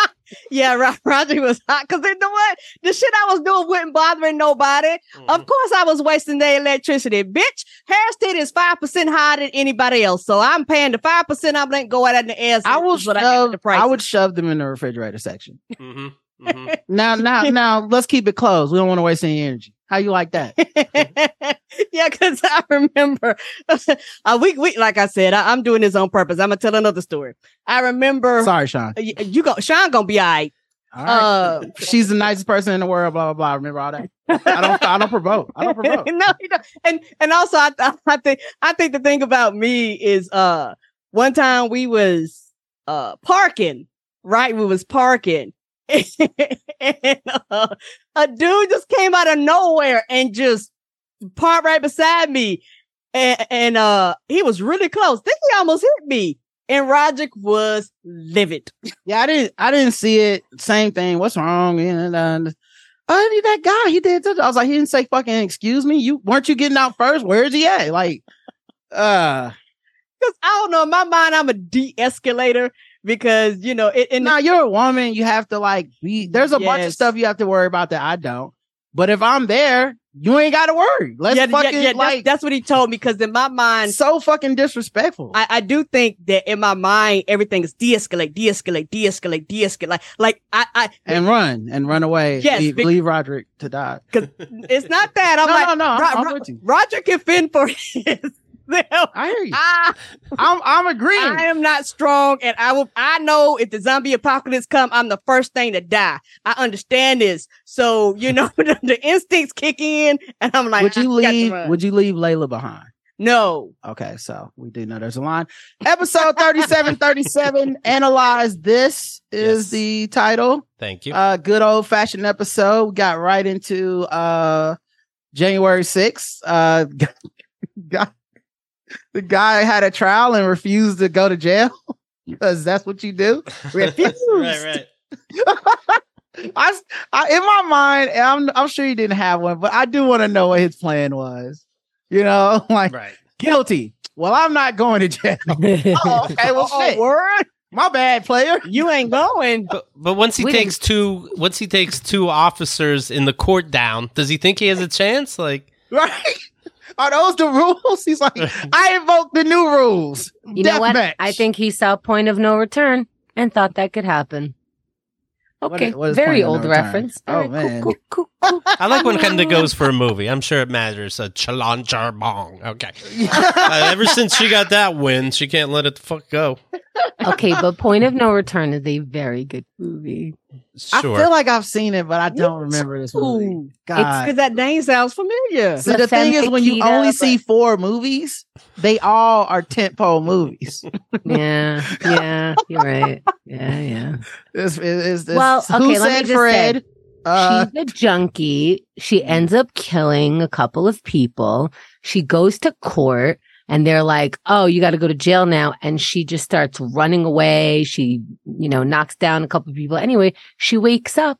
Yeah, Ro- Roger was hot because you know what? The shit I was doing wasn't bothering nobody. Mm-hmm. Of course, I was wasting their electricity. Bitch, Harrison is five percent higher than anybody else. So I'm paying the five percent. I'm letting go out in the air. I will but shove. the I, prices. would shove them in the refrigerator section. Mm-hmm. Mm-hmm. Now, now, now, let's keep it closed. We don't want to waste any energy. How you like that? Yeah, because I remember, uh, we, we, like I said, I, I'm doing this on purpose. I'm gonna tell another story. I remember. Sorry, Sean. You, you go, Sean gonna be all right. All right. Uh, She's the nicest person in the world. Blah blah blah. Remember all that. I don't. I don't provoke. I don't provoke. no, you don't. And and also, I, I think I think the thing about me is, uh, one time we was uh parking, right? We was parking, and uh, a dude just came out of nowhere and just parked right beside me, and, and uh, he was really close. I think he almost hit me. And Roderick was livid. Yeah, I didn't. I didn't see it. Same thing. What's wrong? And uh, oh, that guy. He did. This. I was like, he didn't say fucking excuse me. You weren't you getting out first? Where's he at? Like, uh, because I don't know. In my mind, I'm a de-escalator because you know. It, now you're a woman. You have to like be. There's a yes. bunch of stuff you have to worry about that I don't. But if I'm there, you ain't got to worry. Let's yeah, fucking yeah, yeah, like. That's, that's what he told me. Because in my mind, so fucking disrespectful. I, I do think that in my mind, everything is de-escalate, de-escalate, de-escalate, de-escalate. Like, like I, I and run and run away. Yes, leave, be, leave Roderick to die. Because it's not that. I'm no, like, no, no, Ro- I'm Ro- with you. Roger can fend for his. I hear you. I, I'm I'm agreeing. I am not strong, and I will. I know if the zombie apocalypse come, I'm the first thing to die. I understand this, so you know the, the instincts kick in, and I'm like, would you I leave? Would you leave Layla behind? No. Okay, so we do know there's a line. Episode thirty-seven thirty-seven. Analyze This is yes. the title. Thank you. Uh, good old fashioned episode. We got right into uh January sixth. Uh, got. The guy had a trial and refused to go to jail because that's what you do. Refused. right, right. I, I, in my mind, I'm, I'm sure he didn't have one, but I do want to know what his plan was. You know, like right. guilty. Well, I'm not going to jail. Oh, okay, well, oh, shit. Word? My bad, player. You ain't going. But, but once he we takes didn't... two, once he takes two officers in the court down, does he think he has a chance? Like, right. Are those the rules? He's like, I invoked the new rules. You Death know what? Match. I think he saw Point of No Return and thought that could happen. Okay, what is, what is very old no reference. Oh, right, man. Cool, cool, cool, cool. I like when Kenda goes for a movie. I'm sure it matters. A Chalanchar Bong. Okay. uh, ever since she got that win, she can't let it the fuck go. Okay, but Point of No Return is a very good movie. Sure. I feel like I've seen it, but I don't remember this movie. God. It's because that name sounds familiar. See, the thing is, when you only see four movies, they all are tentpole movies. Yeah, yeah, you're right. Yeah, yeah. It's, it's, it's, well, okay, Who let Said me just Fred? say, Uh, she's a junkie. She ends up killing a couple of people. She goes to court. And they're like, oh, you got to go to jail now. And she just starts running away. She, you know, knocks down a couple of people. Anyway, she wakes up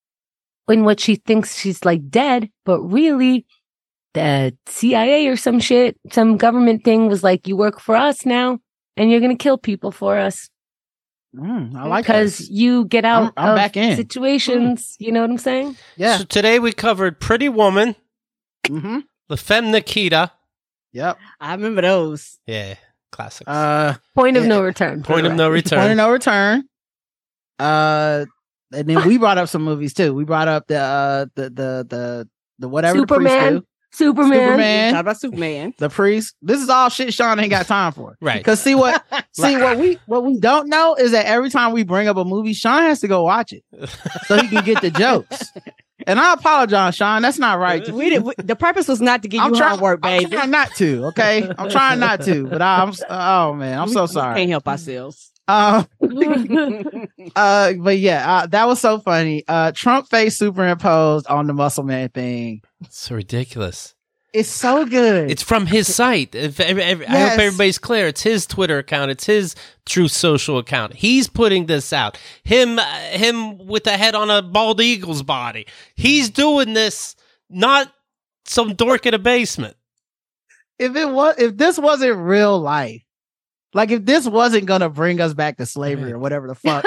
in what she thinks she's like dead. But really, the C I A or some shit, some government thing was like, you work for us now and you're going to kill people for us. Mm, I like Because this. you get out I'm, I'm of back in. situations. Mm. You know what I'm saying? Yeah. So today we covered Pretty Woman, mm-hmm. La Femme Nikita. Yep. I remember those. Yeah, classics. Uh, Point of yeah. no return. Point of no return. Point of no return. Uh, and then we brought up some movies too. We brought up the uh, the the the the whatever Superman. the Superman. Superman. Talk about Superman. The priest. This is all shit Sean ain't got time for. Right. Because see what see what we what we don't know is that every time we bring up a movie, Sean has to go watch it so he can get the jokes. And I apologize, Sean. That's not right. We did. We, the purpose was not to give I'm you trying, homework, baby. I'm trying not to. Okay, I'm trying not to. But I'm. Oh man, I'm we, so we sorry. can't help ourselves. Uh, uh, but yeah, uh, that was so funny. Uh, Trump face superimposed on the Muscle Man thing. It's so ridiculous. It's so good. It's from his site. If every, every, Yes. I hope everybody's clear. It's his Twitter account. It's his Truth Social account. He's putting this out. Him, uh, him with the head on a bald eagle's body. He's doing this, not some dork in a basement. If it was, if this wasn't real life, like if this wasn't gonna bring us back to slavery or whatever the fuck,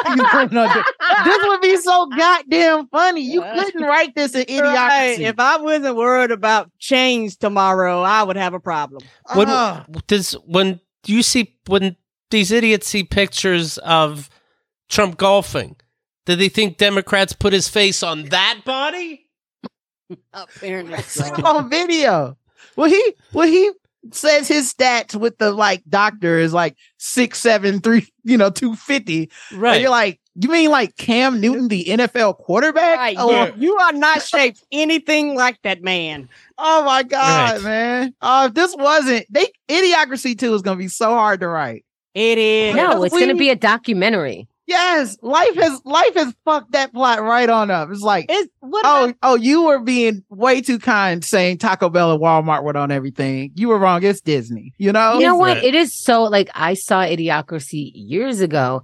this would be so goddamn funny. You couldn't write this in Idiocracy. Right. If I wasn't worried about change tomorrow, I would have a problem. When Uh, does when you see when these idiots see pictures of Trump golfing, do they think Democrats put his face on that body? Apparently, it's on video. Well, he well he says his stats with the like doctor is like six seven three, you know, two fifty. Right. And you're like, you mean like Cam Newton, the N F L quarterback? Right, Oh, yeah. You are not shaped anything like that man. oh my god, Right. man! Oh, if this wasn't they Idiocracy two is gonna be so hard to write. It is. No, it's We- going to be a documentary. Yes, life has life has fucked that plot right on up. It's like, It's what oh, about- oh, you were being way too kind saying Taco Bell and Walmart were on everything. You were wrong. It's Disney. You know? You know what? Right. It is so like I saw Idiocracy years ago.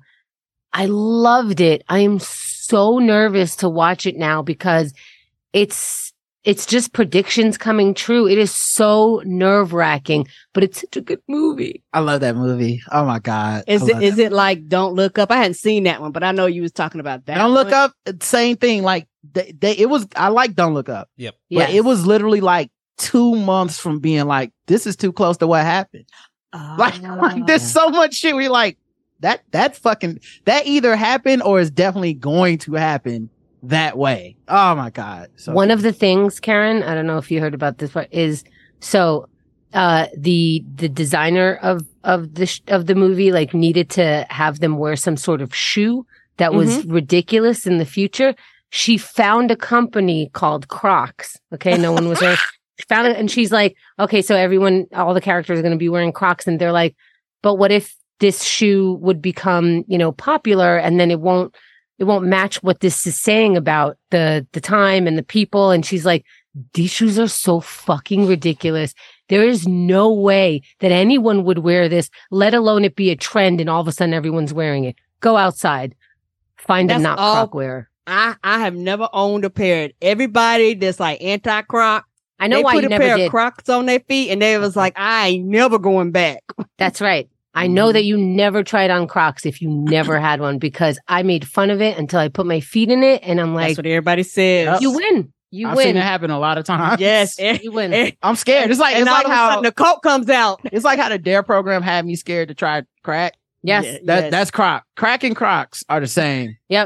I loved it. I am so nervous to watch it now because it's it's just predictions coming true. It is so nerve wracking, but it's such a good movie. I love that movie. Oh my god! Is I it love is that. it like Don't Look Up? I hadn't seen that one, but I know you was talking about that. Don't Look one. Up. Same thing. Like they, they, it was. I like Don't Look Up. Yep. But it was literally like two months from being like, this is too close to what happened. Like, like there's so much shit. We like that. That fucking that either happened or is definitely going to happen that way. Oh my god! So One of the things, Karen, I don't know if you heard about this, but is so uh the the designer of of the sh- of the movie like needed to have them wear some sort of shoe that was ridiculous in the future. She found a company called Crocs. Okay, no one was there. She found it, and she's like, okay, so everyone, all the characters are going to be wearing Crocs, and they're like, but what if this shoe would become, you know, popular, and then it won't. It won't match what this is saying about the the time and the people. And she's like, these shoes are so fucking ridiculous. There is no way that anyone would wear this, let alone it be a trend and all of a sudden everyone's wearing it. Go outside. Find That's a not all- Croc wearer. I I have never owned a pair. Everybody that's like anti Croc, I know they why put you a never pair did. of Crocs on their feet, and they was like, I ain't never going back. That's right. I know that you never tried on Crocs if you never had one because I made fun of it until I put my feet in it and I'm like, That's what everybody says. you win. You I've seen win. it happen a lot of times. Yes, You win. I'm scared. It's like and it's all like of a how sudden the Coke comes out. it's like how the Dare program had me scared to try crack. Yes. Yeah. That Yes. that's Croc. Crack and Crocs are the same. Yep.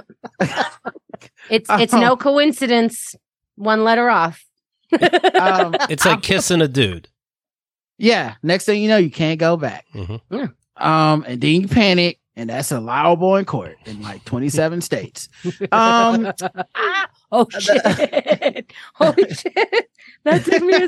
It's it's no coincidence. One letter off. Um, It's like kissing a dude. yeah. Next thing you know, you can't go back. Mhm. Um, and then you panic, and that's allowable in court in like twenty-seven states. Um, Oh shit! Holy shit! That took me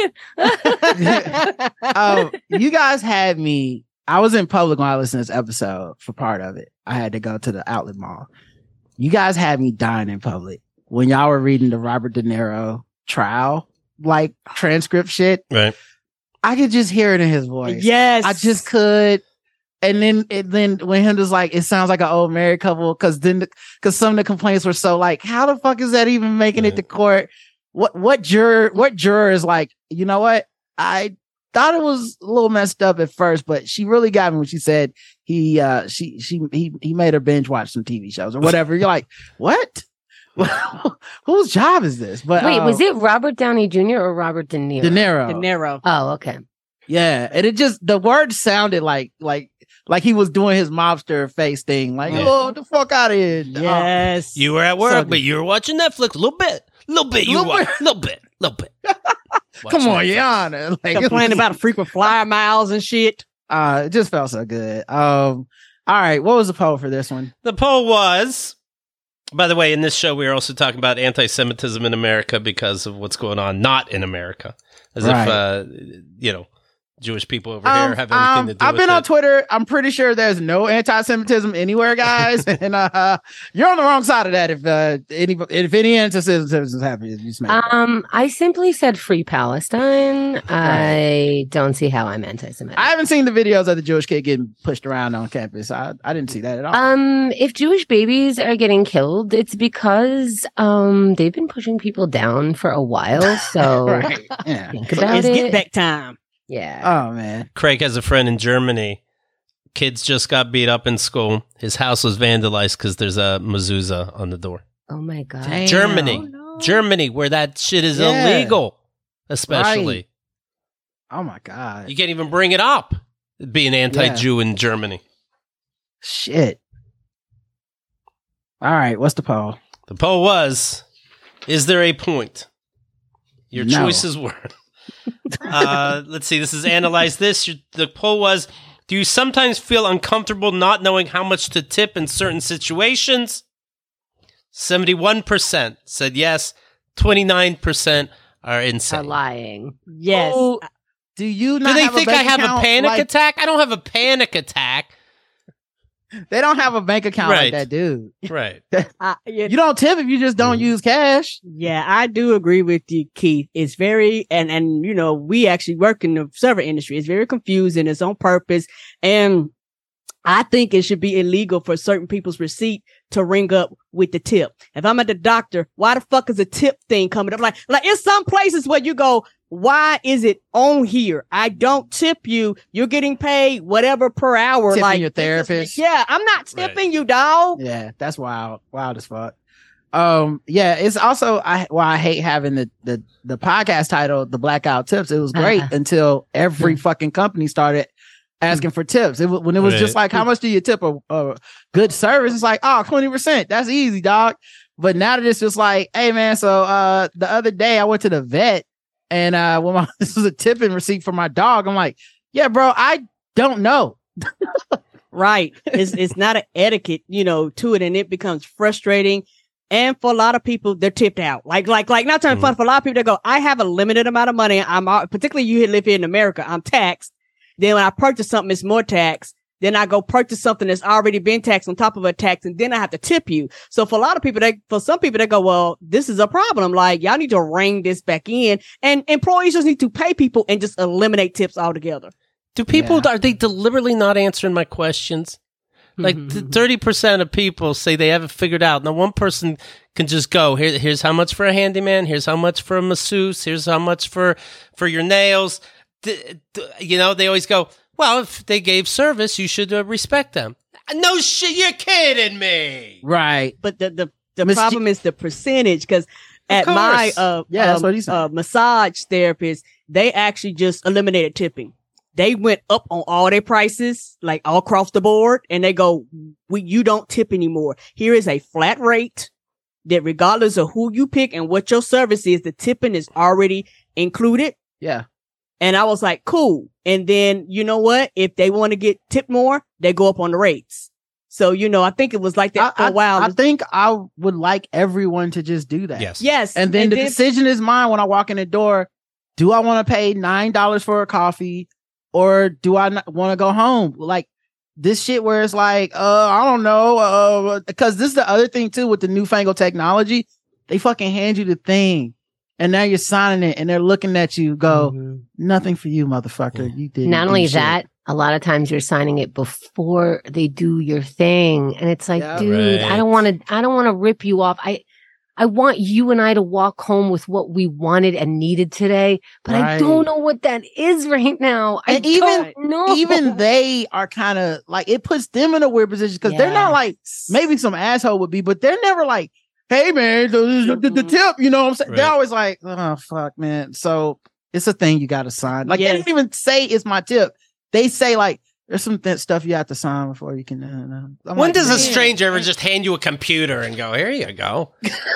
a second. um, you guys had me. I was in public when I listened to this episode for part of it. I had to go to the outlet mall. You guys had me dying in public when y'all were reading the Robert De Niro trial, like transcript shit. Right. I could just hear it in his voice. Yes. I just could. And then, and then when him was like, it sounds like an old married couple. Cause then, the, cause some of the complaints were so like, how the fuck is that even making it to court? What, what juror, what juror is like, you know what? I thought it was a little messed up at first, but she really got me when she said he, uh, she, she, he, he made her binge watch some T V shows or whatever. You're like, what? Whose job is this? But Wait, uh, was it Robert Downey Junior or Robert De Niro? De Niro? De Niro. Oh, okay. Yeah, and it just the word sounded like like like he was doing his mobster face thing, like Yeah. oh the fuck out of here. Oh, Yes. You were at work, So but you were watching Netflix a little bit. A little bit. You Little were bit. a little bit. little bit. come on, Watching Netflix. Yana. Like, it Complaining was- about frequent flyer miles and shit. uh it just felt so good. Um all right, what was the poll for this one? The poll was, by the way, in this show, we are also talking about anti-Semitism in America because of what's going on not in America. As Right. if, uh, you know, Jewish people over Um, here have anything um, to do I've with been it. on Twitter. I'm pretty sure there's no anti-Semitism anywhere, guys. and uh you're on the wrong side of that if uh any if any anti-Semitism happens. You smack it. Um, I simply said free Palestine. I don't see how I'm anti-Semitic. I haven't seen the videos of the Jewish kid getting pushed around on campus. I, I didn't see that at all. Um, if Jewish babies are getting killed, it's because um they've been pushing people down for a while. So right. Yeah. think about It's it. get back time. Yeah. Oh man. Craig has a friend in Germany. Kids just got beat up in school. His house was vandalized because there's a mezuzah on the door. Oh my god. Damn. Germany. Oh, no. Germany, where that shit is Yeah. illegal, especially. Right. Oh my god. You can't even bring it up, being anti-Jew in Germany. Shit. All right, what's the poll? The poll was, is there a point? Your No. choices were Uh, let's see. This is Analyze This. The poll was, do you sometimes feel uncomfortable not knowing how much to tip in certain situations? seventy-one percent said yes. twenty-nine percent are insane. Are lying. Yes. Oh, do you not Do they have think a I bank have account? a panic Like, attack? I don't have a panic attack. They don't have a bank account Right. like that, dude. Right. I, yeah, You don't tip if you just don't Mhm. use cash. yeah, I do agree with you, Keith. It's very, and, and, you know, we actually work in the server industry. It's very confusing. It's on purpose. And I think it should be illegal for certain people's receipt to ring up with the tip. If I'm at the doctor, why the fuck is a tip thing coming up? Like, like it's some places where you go, why is it on here? I don't tip you. You're getting paid whatever per hour. Tipping like your it's just- therapist. yeah, I'm not Right. tipping you, dog. Yeah, that's wild. Wild as fuck. Um, yeah, it's also I why I hate having the the the podcast title, The Blackout Tips. It was great until every fucking company started asking for tips. It was, when it was just Right. like, how much do you tip a, a good service? It's like, oh, twenty percent. That's easy, dog. But now that it's just like, hey man, so uh the other day I went to the vet and uh when my this was a tipping receipt for my dog. I'm like, yeah, bro, I don't know. Right. It's it's not an etiquette, you know, to it, and it becomes frustrating. And for a lot of people, they're tipped out. Like, like, like, not trying to fun for a lot of people. They go, I have a limited amount of money. I'm out, particularly you live here in America. I'm taxed. Then when I purchase something, it's more tax. Then I go purchase something that's already been taxed on top of a tax, and then I have to tip you. So for a lot of people, they, for some people, they go, well, this is a problem. Like, y'all need to rein this back in, and employees just need to pay people and just eliminate tips altogether. Do people, Yeah. are they deliberately not answering my questions? Like thirty percent of people say they haven't figured out. Now, one person can just go, Here, here's how much for a handyman. Here's how much for a masseuse. Here's how much for, for your nails. D- d- you know, they always go, well, if they gave service, you should uh, respect them. No shit, you're kidding me. Right. But the, the, the Miss problem is the percentage, because at my, course. uh, Yeah, that's um, what he said. uh, massage therapist, they actually just eliminated tipping. They went up on all their prices, like all across the board, and they go, we, you don't tip anymore. Here is a flat rate that regardless of who you pick and what your service is, the tipping is already included. Yeah. And I was like, cool. And then, you know what? If they want to get tipped more, they go up on the rates. So, you know, I think it was like that I, for a while. I, I think I would like everyone to just do that. Yes. yes. And then the decision is mine when I walk in the door. Do I want to pay nine dollars for a coffee or do I not want to go home? Like this shit where it's like, uh, I don't know. Uh, because this is the other thing too with the newfangled technology. They fucking hand you the thing and now you're signing it and they're looking at you go, Mhm. nothing for you, motherfucker. You did Not only that, a lot of times you're signing it before they do your thing. And it's like, Yeah. dude, Right. I don't want to, I don't want to rip you off. I, I want you and I to walk home with what we wanted and needed today, but I Right. don't know what that is right now. I And even- don't know. even they are kind of like, it puts them in a weird position because they're not like, maybe some asshole would be, but they're never like, hey man, the, the, the tip, you know what I'm saying? They're Right. always like, oh fuck, man. So it's a thing you got to sign. Like Yes. they don't even say it's my tip. They say like, there's some th- stuff you have to sign before you can. Uh, I'm When like, does a man. stranger ever just hand you a computer and go, here you go?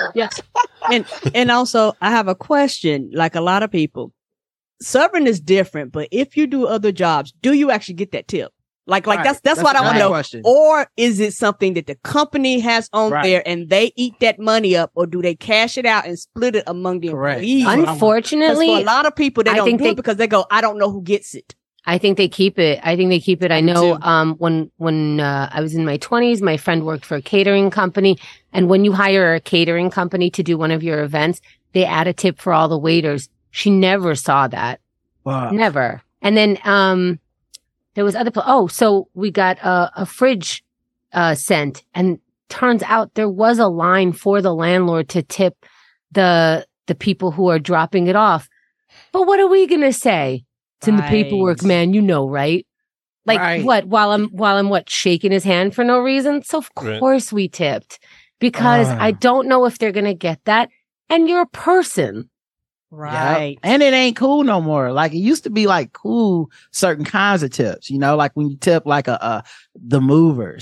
and and also I have a question. Like a lot of people, serving is different, but if you do other jobs, do you actually get that tip? Like, like Right. that's that's, That's what I a want to great know. question. Or is it something that the company has on Right. there and they eat that money up, or do they cash it out and split it among the Correct. employees? That's what I want. 'Cause for a Unfortunately, lot of people, they I don't think do they- it because they go, I don't know who gets it. I think they keep it. I think they keep it. I Me know too. um when when uh, I was in my twenties, my friend worked for a catering company, and when you hire a catering company to do one of your events, they add a tip for all the waiters. She never saw that. Fuck. Never. And then um there was other pl- oh, so we got a, a fridge uh sent, and turns out there was a line for the landlord to tip the the people who are dropping it off. But what are we gonna say? It's in the paperwork, Right. man. You know, right? Like Right. what? While I'm while I'm what shaking his hand for no reason. So of Right. course we tipped because Ah. I don't know if they're gonna get that. And you're a person. Right. Yep. And it ain't cool no more. Like it used to be like cool certain kinds of tips, you know, like when you tip like a, uh the movers. It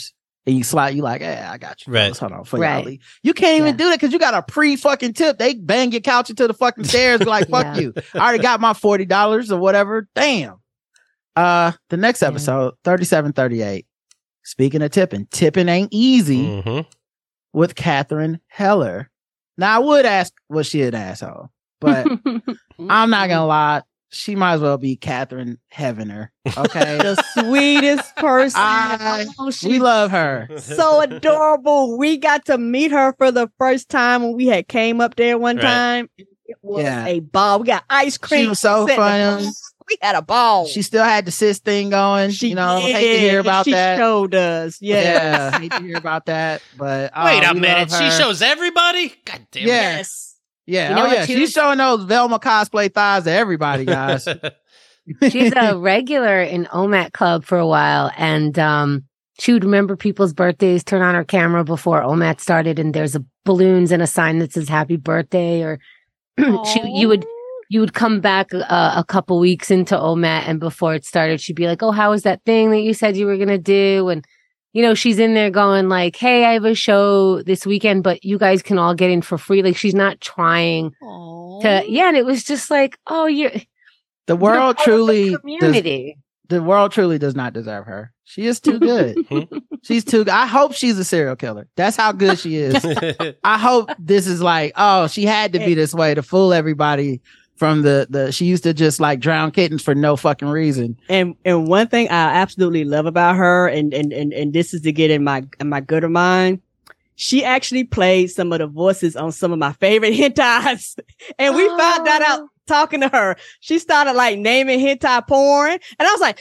and you slide, you like, hey, I got you. Right. Fellas. Hold on. For Right. y'all leave. You can't even Yeah. do that because you got a pre fucking tip. They bang your couch into the fucking stairs. Be like, fuck Yeah. you. I already got my forty dollars or whatever. Damn. Uh, the next Yeah. episode, thirty-seven thirty-eight. Speaking of tipping, tipping ain't easy Mhm. with Catherine Heller. Now, I would ask, was she an asshole? But I'm not gonna lie. She might as well be Catherine Heavener. Okay. The sweetest person. I- Oh, we she's love her. so adorable. We got to meet her for the first time when we had came up there one Right. time. It was Yeah. a ball. We got ice cream. She was so sitting fun. around. We had a ball. She still had the cis thing going. She you know, did. hate to hear about she that. Show does. Yeah. Yeah, hate to hear about that. But oh, Wait a we minute. love She her. shows everybody? God damn Yeah. Yes. Yeah, You know oh what, yeah. too? She's showing those Velma cosplay thighs to everybody, guys. it. She's a regular in O M A T Club for a while, and um, she would remember people's birthdays, turn on her camera before O M A T started, and there's a balloons and a sign that says "Happy Birthday." Or she, you would you would come back uh, a couple weeks into O M A T, and before it started, she'd be like, "Oh, how was that thing that you said you were gonna do?" And you know, she's in there going like, "Hey, I have a show this weekend, but you guys can all get in for free." Like she's not trying to, yeah. And it was just like, oh, you're The world you're part of the truly does, community. the world truly does not deserve her. She is too good. She's too good. I hope she's a serial killer. That's how good she is. I hope this is like, oh, she had to be this way to fool everybody from the, the she used to just like drown kittens for no fucking reason. And and one thing I absolutely love about her, and and and, and this is to get in my in my good of mine, she actually played some of the voices on some of my favorite hentais. And we found that out talking to her. She started like naming hentai porn. And I was like,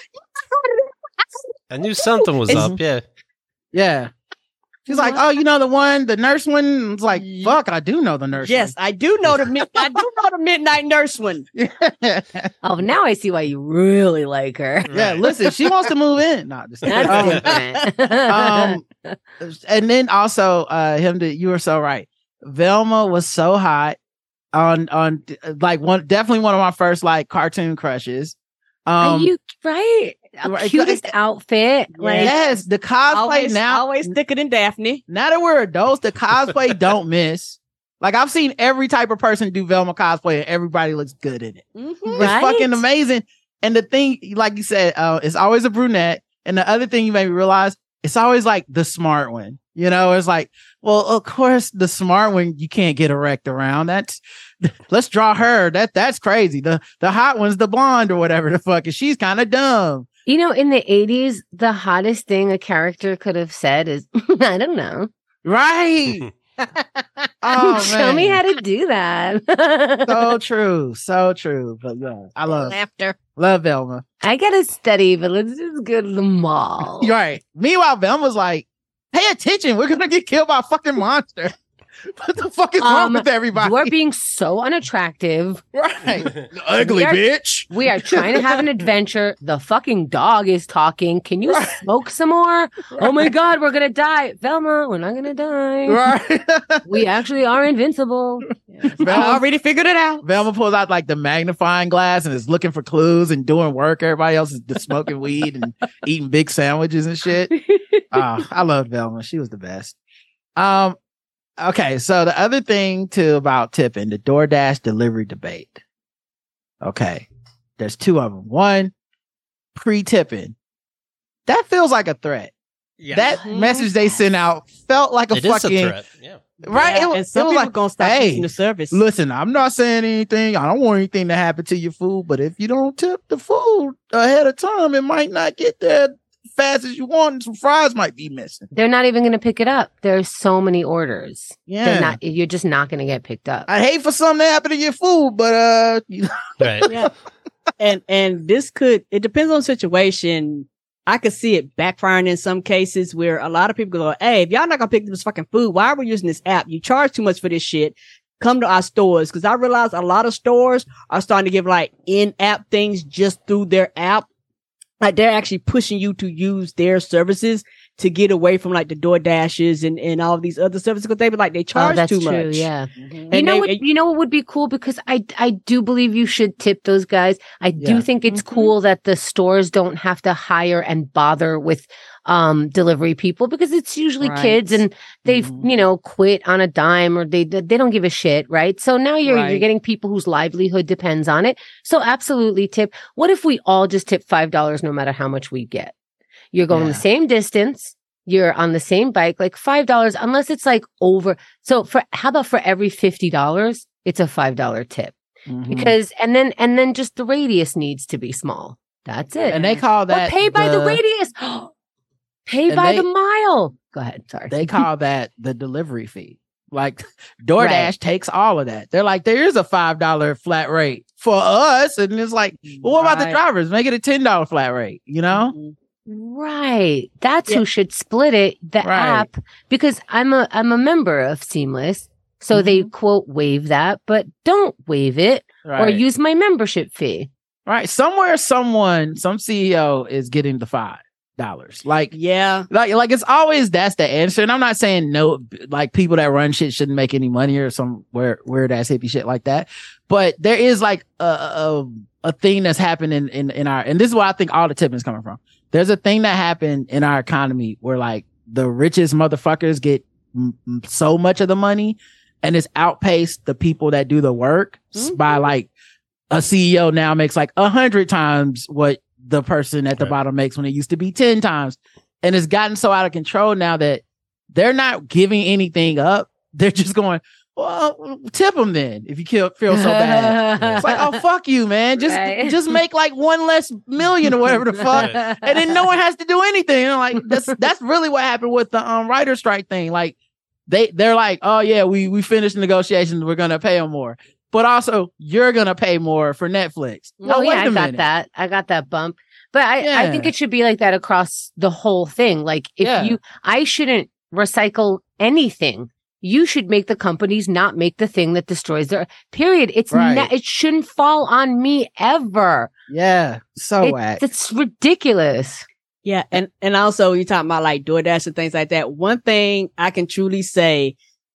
I knew something was It's- up. Yeah. Yeah. She's like, oh, you know the one, the nurse one? It's like, fuck, I do know the nurse yes, I do know the mid- I do know the Midnight Nurse one. one. Oh, now I see why you really like her. Yeah, Right. listen, she wants to move in. No, just That's um, different. um, and then also, uh, him to you were so right. Velma was so hot on on like one definitely one of my first like cartoon crushes. Are Um, you right? A right, cutest like- outfit. Like, yes, the cosplay Always, now. always thicker than Daphne. Now that we're adults, the cosplay don't miss. Like I've seen every type of person do Velma cosplay, and everybody looks good in it. Mhm. Right? It's fucking amazing. And the thing, like you said, uh, it's always a brunette. And the other thing you made me realize, it's always like the smart one. You know, it's like, well, of course, the smart one you can't get erect around. That's let's draw her. That that's crazy. The the hot one's the blonde or whatever the fuck, and she's kind of dumb. you know, in the eighties, the hottest thing a character could have said is, I don't know. Right. Oh Show me man. how to do that. So true. So true. But yeah, I love Laughter. love Velma. I gotta study, but let's just go to the mall. You're right. Meanwhile, Velma's like, pay attention. We're gonna get killed by a fucking monster. What the fuck is wrong Um, with everybody? You are being so unattractive. right. Ugly We are- bitch. We are trying to have an adventure. The fucking dog is talking. Can you Right. smoke some more? Oh my God, we're gonna die. Velma, we're not gonna die. Right. We actually are invincible. I Velma, already figured it out. Velma pulls out like the magnifying glass and is looking for clues and doing work. Everybody else is just smoking weed and eating big sandwiches and shit. Oh, I love Velma. She was the best. Um, okay, so the other thing too about tipping, the DoorDash delivery debate. Okay, there's two of them. One, pre-tipping. That feels like a threat. Yeah. That Mhm. message they sent out felt like a it is a fucking threat. Yeah. right. Yeah, it, was- and some it was people like, gonna stop hey, using the service. listen, I'm not saying anything. I don't want anything to happen to your food, but if you don't tip the food ahead of time, it might not get there fast as you want. And some fries might be missing. They're not even gonna pick it up. There's so many orders. Yeah. They're not. You're just not gonna get picked up. I hate for something to happen to your food, but uh, you know, Right. Yeah. and and this could, it depends on the situation. I could see it backfiring in some cases where a lot of people go, hey, if y'all not gonna pick this fucking food, why are we using this app? You charge too much for this shit. Come to our stores. Cause I realize a lot of stores are starting to give like in-app things just through their app. Like they're actually pushing you to use their services to get away from like the DoorDashes and, and all these other services because they be like they Oh, charge that's too true. much. Yeah. Mhm. You And know they- what? and- You know what would be cool because I I do believe you should tip those guys. I do Yeah. think it's Mhm. cool that the stores don't have to hire and bother with um delivery people because it's usually Right. kids and they've Mhm. you know quit on a dime or they they don't give a shit, right? So now you're you're Right. getting people whose livelihood depends on it. So absolutely tip. What if we all just tip five dollars no matter how much we get? You're going Yeah. the same distance. You're on the same bike, like five dollars, unless it's like over. So for how about for every fifty dollars, it's a five dollar tip Mhm. because, and then, and then just the radius needs to be small. That's it. and they call Or that pay by the radius. Pay And by they- the mile. Go ahead. Sorry. They call that the delivery fee. Like DoorDash Right. takes all of that. They're like, there is a five dollar flat rate for us, and it's like, well, what about the Right. drivers? Make it a ten dollar flat rate. You know? Mhm. Right. That's Yeah. who should split it, the Right. app, because I'm a I'm a member of Seamless. So they quote waive that, but don't waive it or Right. use my membership fee. right. Somewhere, someone, some C E O is getting the five dollars. Like, Yeah. like, like it's always that's the answer. And I'm not saying no, like people that run shit shouldn't make any money or some weird, weird ass hippie shit like that. But there is like a a, a thing that's happening in in our, and this is where I think all the tipping is coming from. There's a thing that happened in our economy where like the richest motherfuckers get m- m- so much of the money, and it's outpaced the people that do the work s- by like a C E O now makes like a hundred times what the person at the Right. bottom makes when it used to be ten times. And it's gotten so out of control now that they're not giving anything up. They're just going, well, tip them then if you feel, feel so bad. It's like, oh, fuck you, man. Just, Right. just make like one less million or whatever the fuck. And then no one has to do anything. And I'm like, that's, that's really what happened with the um, writer strike thing. Like they, they're like, oh yeah, we, we finished negotiations. We're going to pay them more. But also, you're gonna pay more for Netflix. Oh Well, wait yeah, a I got minute. that. I got that bump. But I, I think Yeah. it should be like that across the whole thing. Like if Yeah. you, I shouldn't recycle anything. You should make the companies not make the thing that destroys their period. It's Right. not, it shouldn't fall on me ever. Yeah, so It- whack. That's ridiculous. Yeah, and and also you talking about like DoorDash and things like that. One thing I can truly say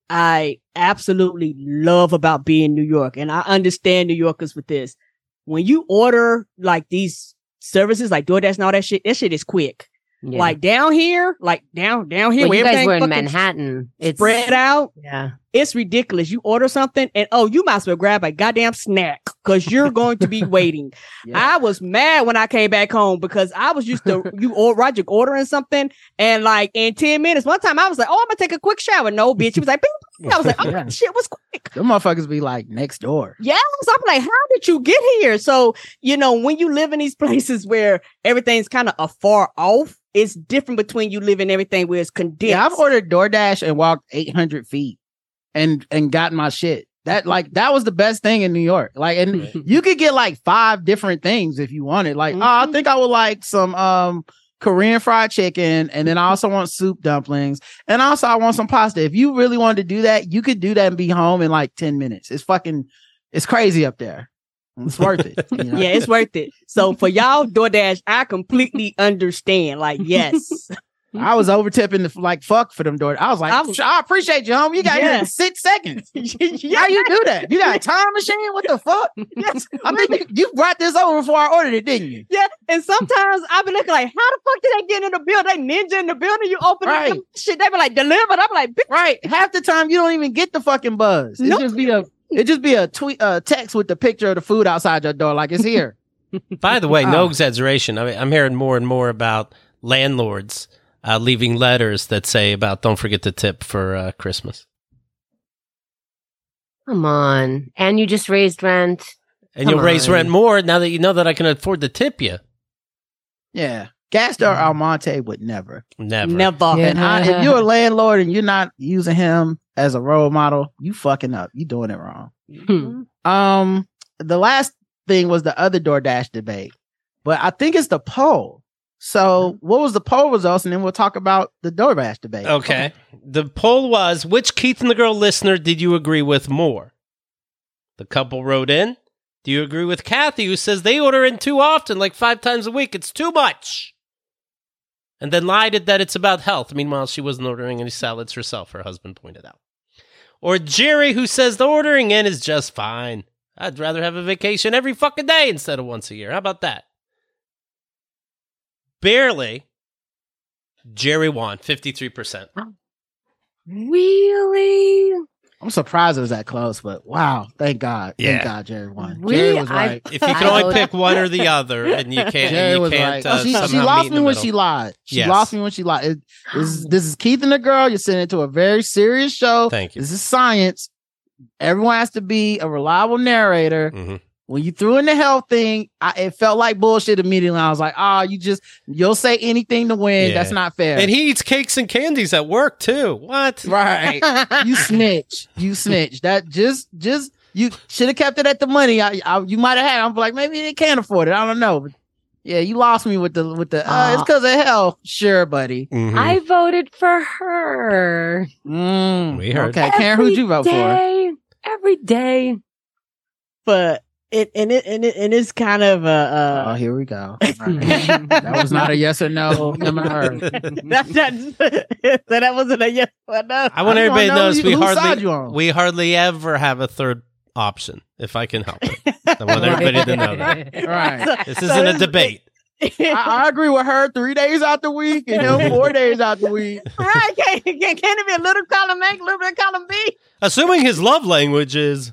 I absolutely love about being New York, and I understand New Yorkers with this. When you order like these services like DoorDash and all that shit, that shit is quick. Yeah. Like down here, like down down here, Well, where you guys everything were in fucking Manhattan. It's spread out. Yeah. It's ridiculous. You order something and oh, you might as well grab a goddamn snack because you're going to be waiting. Yeah. I was mad when I came back home because I was used to you or Roger ordering something and like in ten minutes. One time I was like, oh, I'm gonna take a quick shower. No, bitch. She was like, bing, bing. I was like, oh, Yeah. shit was quick. Them motherfuckers be like next door. Yeah, so I'm like, how did you get here? So you know, when you live in these places where everything's kind of afar off, it's different between you living everything where it's condensed. Yeah, I've ordered DoorDash and walked eight hundred feet and and gotten my shit. That like that was the best thing in New York. Like, and you could get like five different things if you wanted. Like, oh, I Mhm. think I would like some um Korean fried chicken, and then I also want soup dumplings, and also I want some pasta. If you really wanted to do that, you could do that and be home in like ten minutes. It's fucking, it's crazy up there. It's worth it. you know? Yeah, it's worth it. So for y'all, DoorDash, I completely understand. Like, yes. I was over tipping the like fuck for them door. I was like, I I, was- I appreciate you, home. You got here Yeah. in six seconds. yeah. How you do that? You got a time machine? What the fuck? Yes. I think you, you brought this over before I ordered it, didn't you? Yeah, and sometimes I be looking like, how the fuck did they get in the building? They ninja in the building. You open Right. it, shit. They be like delivered. I'm like, bitch. Right. Half the time you don't even get the fucking buzz. It Nope. just be a it just be a tweet uh text with the picture of the food outside your door, like it's here. By the way, no Oh. exaggeration. I mean, I'm hearing more and more about landlords uh, leaving letters that say about don't forget to tip for uh, Christmas. Come on. And you just raised rent. And Come you'll raise on. rent more now that you know that I can afford to tip you. Yeah. Gaston Almonte would never. Never. Never. Yeah. And I, if you're a landlord and you're not using him as a role model, you fucking up. You doing it wrong. Hmm. Um, the last thing was the other DoorDash debate, but I think it's the poll. So, what was the poll results? And then we'll talk about the DoorDash debate. Okay. The poll was, which Keith and the Girl listener did you agree with more? The couple wrote in, do you agree with Kathy, who says they order in too often, like five times a week? It's too much. and then lied that it's about health. Meanwhile, she wasn't ordering any salads herself, her husband pointed out. Or Jerry, who says the ordering in is just fine. I'd rather have a vacation every fucking day instead of once a year. How about that? Barely. Jerry won, fifty-three percent. Really? I'm surprised it was that close, but wow, thank God. Yeah. Thank God Jerry won. Really? Jerry was I- right. If you can I only vote- pick one or the other, and you can't, Jerry and you was can't right. uh, she, somehow she meet lost in me the when middle. she lied. She Yes. lost me when she lied. It- this, is, this is Keith and the girl. You're sending it to a very serious show. Thank you. This is science. Everyone has to be a reliable narrator. Mhm. When you threw in the health thing, I, it felt like bullshit immediately. I was like, oh, you just, you'll say anything to win. Yeah. That's not fair. And he eats cakes and candies at work, too. What? right. You snitch. You snitch. That just, just, you should have kept it at the money. I, I you might have had. I'm like, maybe they can't afford it. I don't know. But yeah, you lost me with the, with the, uh, it's because of health. Sure, buddy. Mhm. I voted for her. Mm, We heard. Okay, Karen, who'd you vote for? Day, every day. But it and it and it and it's kind of a. Oh, Uh, here we go. All right. That was not a yes or no. Him or her. that, that, so that wasn't a yes or no. I want I just everybody to wanna know know who- we whose side hardly you on. we hardly ever have a third option, if I can help it. I want everybody to know that. Right. This isn't a debate. I, I agree with her three days out the week and him four days out the week. Right? Can, can, can it be a little column A, a little bit of column B? Assuming his love language is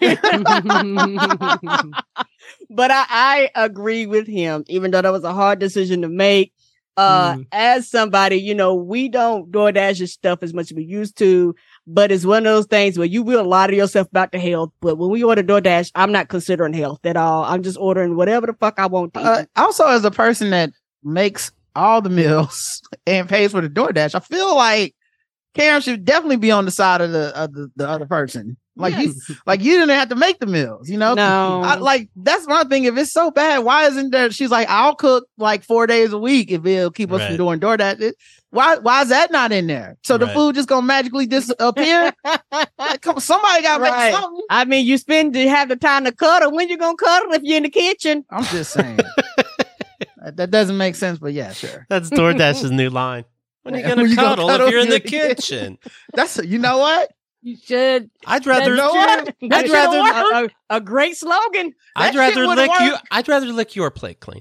But I, I agree with him, even though that was a hard decision to make. Uh, Mm. as somebody, you know, we don't DoorDash your stuff as much as we used to, but it's one of those things where you will lie to yourself about the health. But when we order DoorDash, I'm not considering health at all. I'm just ordering whatever the fuck I want to eat. Uh, also, as a person that makes all the meals and pays for the DoorDash, I feel like Karen should definitely be on the side of the of the, the other person. Like you, like you didn't have to make the meals, you know? No. I, like that's my thing. If it's so bad, why isn't there? She's like, I'll cook like four days a week if it'll keep us Right. from doing DoorDash. It, why? Why is that not in there? So the Right. food just gonna magically disappear? Like, come, somebody got to Right. make something. I mean, you spend you have the time to cuddle. When you gonna cuddle if you're in the kitchen? I'm just saying that, that doesn't make sense. But yeah, sure. that's DoorDash's new line. When are you When gonna you gonna cuddle cuddle if you're in the if you're in the kitchen? That's you know what? You should. I'd rather You know what? I'd That's rather a, a, a great slogan. I'd That rather shit would've lick you worked. I'd rather lick your plate clean.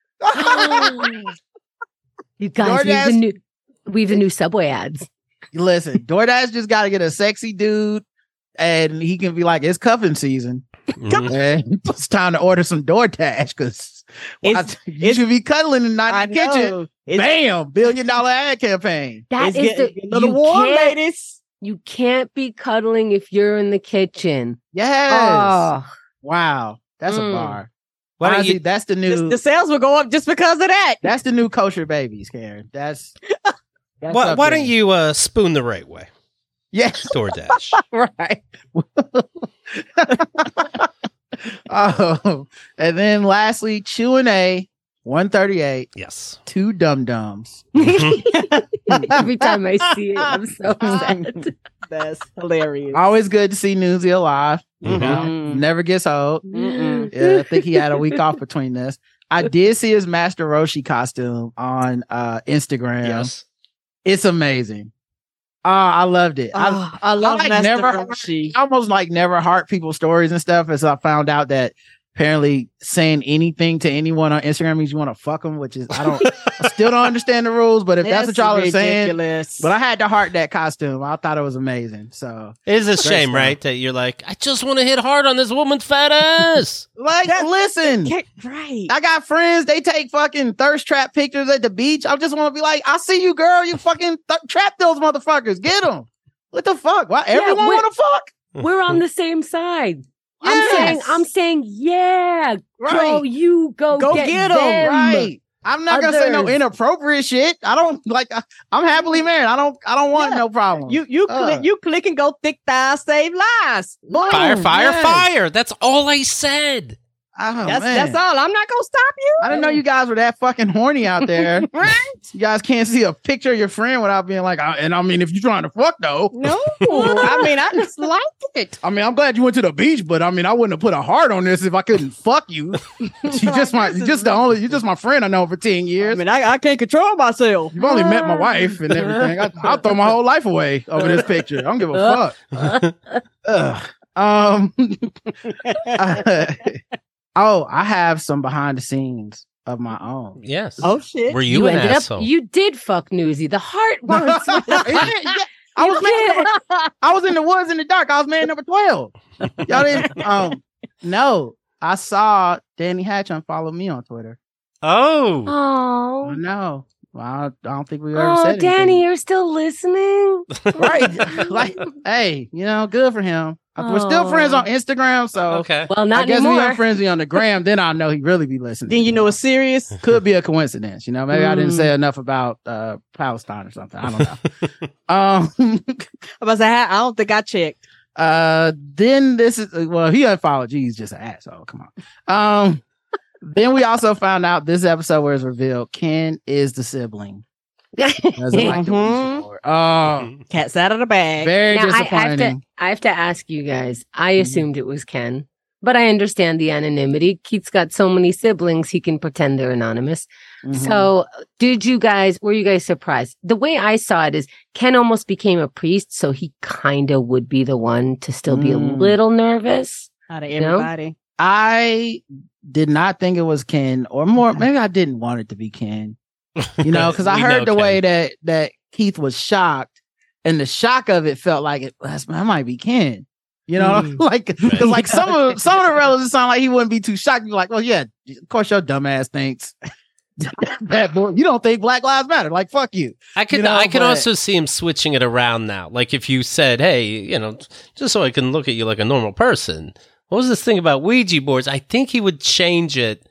You guys, we have the DoorDash- new, we have the new Subway ads. Listen, DoorDash just got to get a sexy dude, and he can be like, "It's cuffing season, Mhm. and it's time to order some DoorDash because It's- you it's- should be cuddling and not I in the kitchen." know. It's, Bam, billion dollar ad campaign. That it's is getting, the getting a little you warm, can't, ladies. you can't be cuddling if you're in the kitchen. Yes. Oh, Wow, that's a Mm. bar. Why don't Honestly, you that's the The, new. the sales will go up just because of that. That's the new kosher babies, Karen. That's. that's why, up why there. don't you uh, spoon the right way? Yes. DoorDash. Right. Oh, and then lastly, Q and A, one thirty-eight, Yes. two dum dums. every time I see it, I'm so upset. That's hilarious. Always good to see Newsy alive. You Mhm. know, Mhm. never gets old. Mm-mm. Yeah, I think he had a week off between this. I did see his Master Roshi costume on uh, Instagram. Yes. It's amazing. Oh, I loved it. I, Oh, I love like, Master never- Roshi. I almost like never heart people's stories and stuff as I found out that apparently saying anything to anyone on Instagram means you want to fuck them, which is I don't I still don't understand the rules, but if that's what y'all are saying, ridiculous. but I had to heart that costume. I thought it was amazing. So It is a shame, stuff. right? That you're like, I just want to hit hard on this woman's fat ass. like That- listen, Okay, right. I got friends, they take fucking thirst trap pictures at the beach. I just want to be like, I see you, girl. You fucking th- trap those motherfuckers. Get them. What the fuck? Why everyone we're- want to fuck? We're on the same side. I'm Yes. saying, I'm saying, yeah, Right. go, you go, Go get, get 'em, them. Right. I'm not gonna say no Others. inappropriate shit. I don't like. I, I'm happily married. I don't. I don't want Yeah. no problem. You you Uh. click you click and go thick thighs save lives. Boom. Fire, fire, yes. fire. That's all I said. Oh, That's man. that's all. I'm not gonna stop you. I didn't know you guys were that fucking horny out there. Right? You guys can't see a picture of your friend without being like, I, and I mean, if you're trying to fuck though. No, I mean I just like it. I mean, I'm glad you went to the beach, but I mean, I wouldn't have put a heart on this if I couldn't fuck you. You just my, you just the only, you just my friend I know for ten I years. mean, I, I can't control myself. You've only met my wife and everything. I, I'll throw my whole life away over this picture. I don't give a fuck. Ugh. Um. uh, oh, I have some behind the scenes of my own. Yes. Oh shit! Were you, You an ended asshole? up. You did fuck Newsy. The heart wants. Yeah, yeah. I was man, I was in the woods in the dark. I was man number twelve. Y'all didn't. Um. No, I saw Danny Hatch unfollow me on Twitter. oh. Oh. I know. Well, I, I don't think we ever Oh, said Danny, anything. you're still listening. Right? Like, hey, you know, good for him. We're still Oh. friends on Instagram, so Okay. Well, not I guess anymore. we are friends on the gram. Then I know he really be listening. Then you know it's serious. Could be a coincidence, you know. Maybe I didn't Mm. say enough about uh, Palestine or something. I don't know. um, I was like, I don't think I checked. uh, then this is well, he unfollowed you. He's just an asshole. Come on. Um, then we also found out this episode where it's revealed Ken is the sibling. Doesn't like the Mhm. Ouija board. Oh, Cat's out of the bag. very Now, I have disappointing. to. I have to ask you guys. I Mhm. assumed it was Ken, but I understand the anonymity. Keith's got so many siblings; he can pretend they're anonymous. Mhm. So, did you guys? Were you guys surprised? The way I saw it is Ken almost became a priest, so he kind of would be the one to still be a Mm. little nervous. Out of You know? everybody. I did not think it was Ken, or more, maybe I didn't want it to be Ken. You know, because I We heard know the Ken. way that that Keith was shocked, and the shock of it felt like it that's, that might be Ken. You know, Mm. like because like some of some of the relatives sound like he wouldn't be too shocked. You're like, well, yeah, of course your dumb ass thinks that boy. You don't think Black Lives Matter? Like, fuck you. I could You know, I could but- also see him switching it around now. Like if you said, "Hey, you know, just so I can look at you like a normal person." What was this thing about Ouija boards? I think he would change it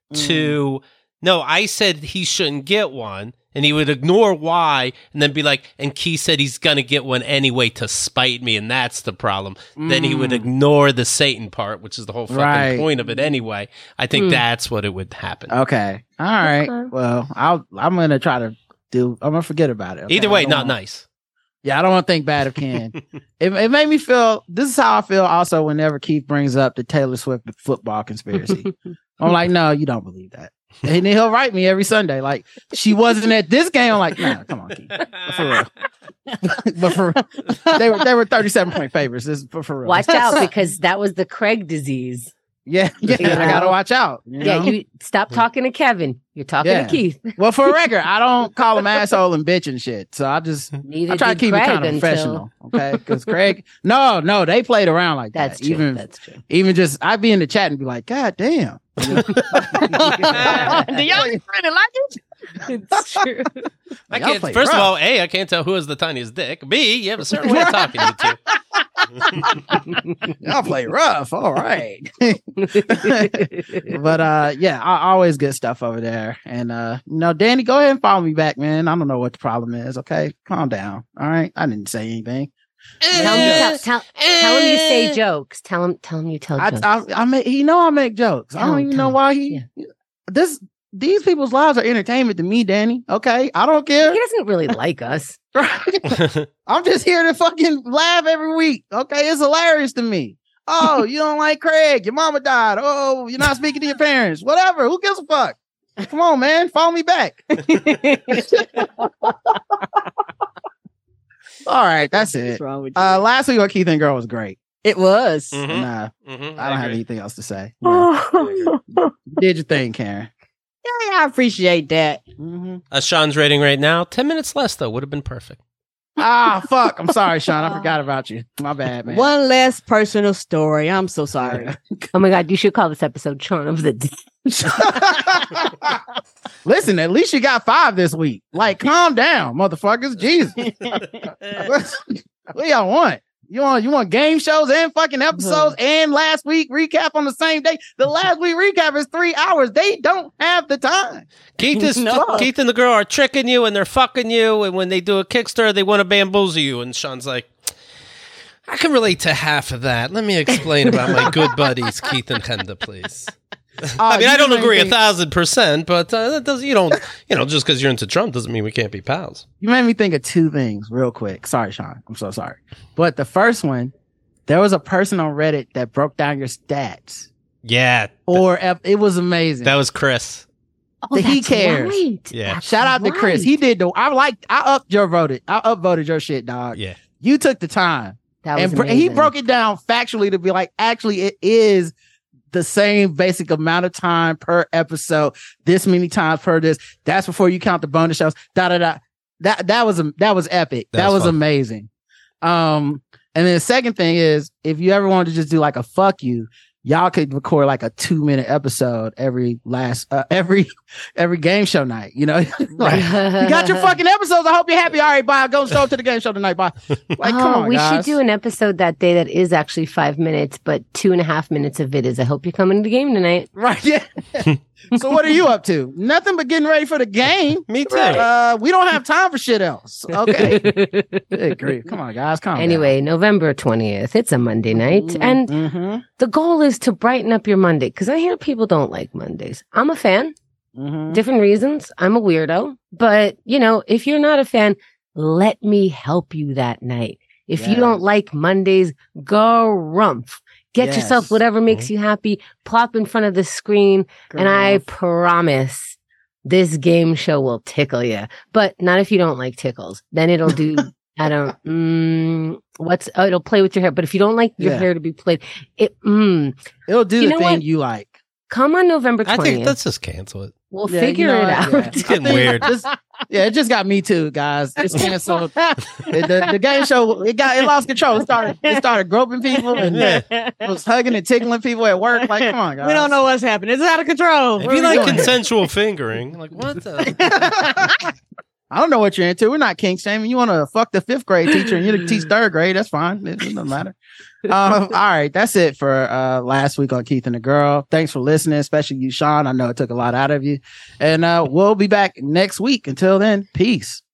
to no. I said he shouldn't get one, and he would ignore why, and then be like, "And Keith said he's gonna get one anyway to spite me, and that's the problem." Then he would Mm. ignore the Satan part, which is the whole fucking Right. point of it anyway. I think Mm. that's what it would happen. Okay, all right. Okay. Well, I'll I'm gonna try to do. I'm gonna forget about it. okay? Either I way, don't not want- nice. Yeah, I don't want to think bad of Ken. it, it made me feel. This is how I feel. Also, whenever Keith brings up the Taylor Swift football conspiracy, I'm like, no, you don't believe that. And then he'll write me every Sunday, like she wasn't at this game. I'm like, nah, come on, Keith, for real. But for they were they were thirty-seven point favorites. This is for, for real. Watch out, because that was the Craig disease. yeah, yeah, You I gotta know? watch out. you Yeah, know? you stop talking to Kevin. You're talking Yeah. to Keith. Well, for a record, I don't call him asshole and bitch and shit. So I just Neither I try to did keep Craig it kind of until- professional, okay? Because Craig, no, no, they played around like That's that. true. Even That's true. even just I'd be in the chat and be like, God damn. Do y'all really like it? It's true. I Y'all can't. play First of rough. all, A, I can't tell who has the tiniest dick. B, you have a certain way of talking to you two. Y'all play rough. All right. But uh yeah, I always get stuff over there. And uh, you know, Danny, go ahead and follow me back, man. I don't know what the problem is. Okay. Calm down. All right. I didn't say anything. Tell him, tell, tell, tell him you say jokes. Tell him, tell him you tell I, jokes. I I make he know I make jokes. I Tell don't him, even tell know him. why he this these people's lives are entertainment to me, Danny. Okay. I don't care. he doesn't really like us. I'm just here to fucking laugh every week. Okay, it's hilarious to me. Oh, you don't like Craig? Your mama died. Oh, you're not speaking to your parents. Whatever. Who gives a fuck? Come on, man. Follow me back. All right, that's What's it. wrong with you? Uh, last week on Keith and Girl was great. it was. Mhm. Nah, Mhm, I don't have agree. anything else to say. No. You did your thing, Karen. Yeah, I appreciate that. Mm-hmm. Uh, Sean's rating right now, ten minutes less though would have been perfect. Ah, fuck. I'm sorry, Sean. I forgot about you. My bad, man. One less personal story. I'm so sorry. Oh my God, you should call this episode Sean of the Day. Listen, at least you got five this week. Like, calm down, motherfuckers. Jesus. What y'all want? You want you want game shows and fucking episodes and last week recap on the same day? The last week recap is three hours. They don't have the time. Keith is No. Keith and the girl are tricking you and they're fucking you, and when they do a Kickstarter, they want to bamboozle you. And Sean's like, I can relate to half of that. Let me explain about my good buddies, Keith and Henda, please. I mean, you I don't made me agree a think- thousand percent, but uh, that doesn't. You don't. You know, just because you're into Trump doesn't mean we can't be pals. You made me think of two things real quick. Sorry, Sean. I'm so sorry. But the first one, there was a person on Reddit that broke down your stats. Yeah, Or ep- it was amazing. that was Chris. Oh, He that's cares. right. Yeah. That's Shout out to Chris. right. He did the. I like. I up your voted. I upvoted your shit, dog. Yeah, You took the time, That was and br- he amazing. broke it down factually to be like, actually, it is the same basic amount of time per episode. This many times per this. That's before you count the bonus shows. Da da da. That that was a that was epic. That That was was fun. amazing. Um, and then the second thing is, if you ever wanted to just do like a fuck you, y'all could record like a two minute episode every last uh, every every game show night. You know, like, you got your fucking episodes. I hope you're happy. All right, bye. Go show up to the game show tonight. Bye. Like, oh, come on, we guys. should do an episode that day that is actually five minutes, but two and a half minutes of it is I hope you're coming to the game tonight. Right. Yeah. So what are you up to? Nothing but getting ready for the game. me too. Uh, we don't have time for shit else. Okay. Good grief. Come on, guys. Calm Anyway, November twentieth. It's a Monday night. down. And Mhm, the goal is to brighten up your Monday because I hear people don't like Mondays. I'm a fan, mhm. different reasons. I'm a weirdo. But, you know, if you're not a fan, let me help you that night. If you Yes. don't like Mondays, go rumph. Get Yes. yourself whatever makes you happy. Plop in front of the screen. And I Girl. promise this game show will tickle you. But not if you don't like tickles. Then it'll do, I don't, mm, what's, oh, it'll play with your hair. But if you don't like your Yeah. hair to be played, it, mm, It'll do You the know thing what? you like. come on November I twentieth. think let's just cancel it. We'll Yeah, you figure know it what? out. Yeah. It's getting I think weird. Just, yeah, it just got me too, guys. It's canceled. It- the, the game show, it got it lost control. It started it started groping people and it was hugging and tickling people at work. Like, come on, guys. We don't know what's happening. It's out of control. If Where you are we like going? consensual fingering, like what the? I don't know what you're into. We're not kink shaming. You want to fuck the fifth grade teacher and you teach third grade. That's fine. It, it doesn't matter. Um, all right. That's it for uh, last week on Keith and the Girl. Thanks for listening, especially you, Sean. I know it took a lot out of you. And uh, we'll be back next week. Until then, peace.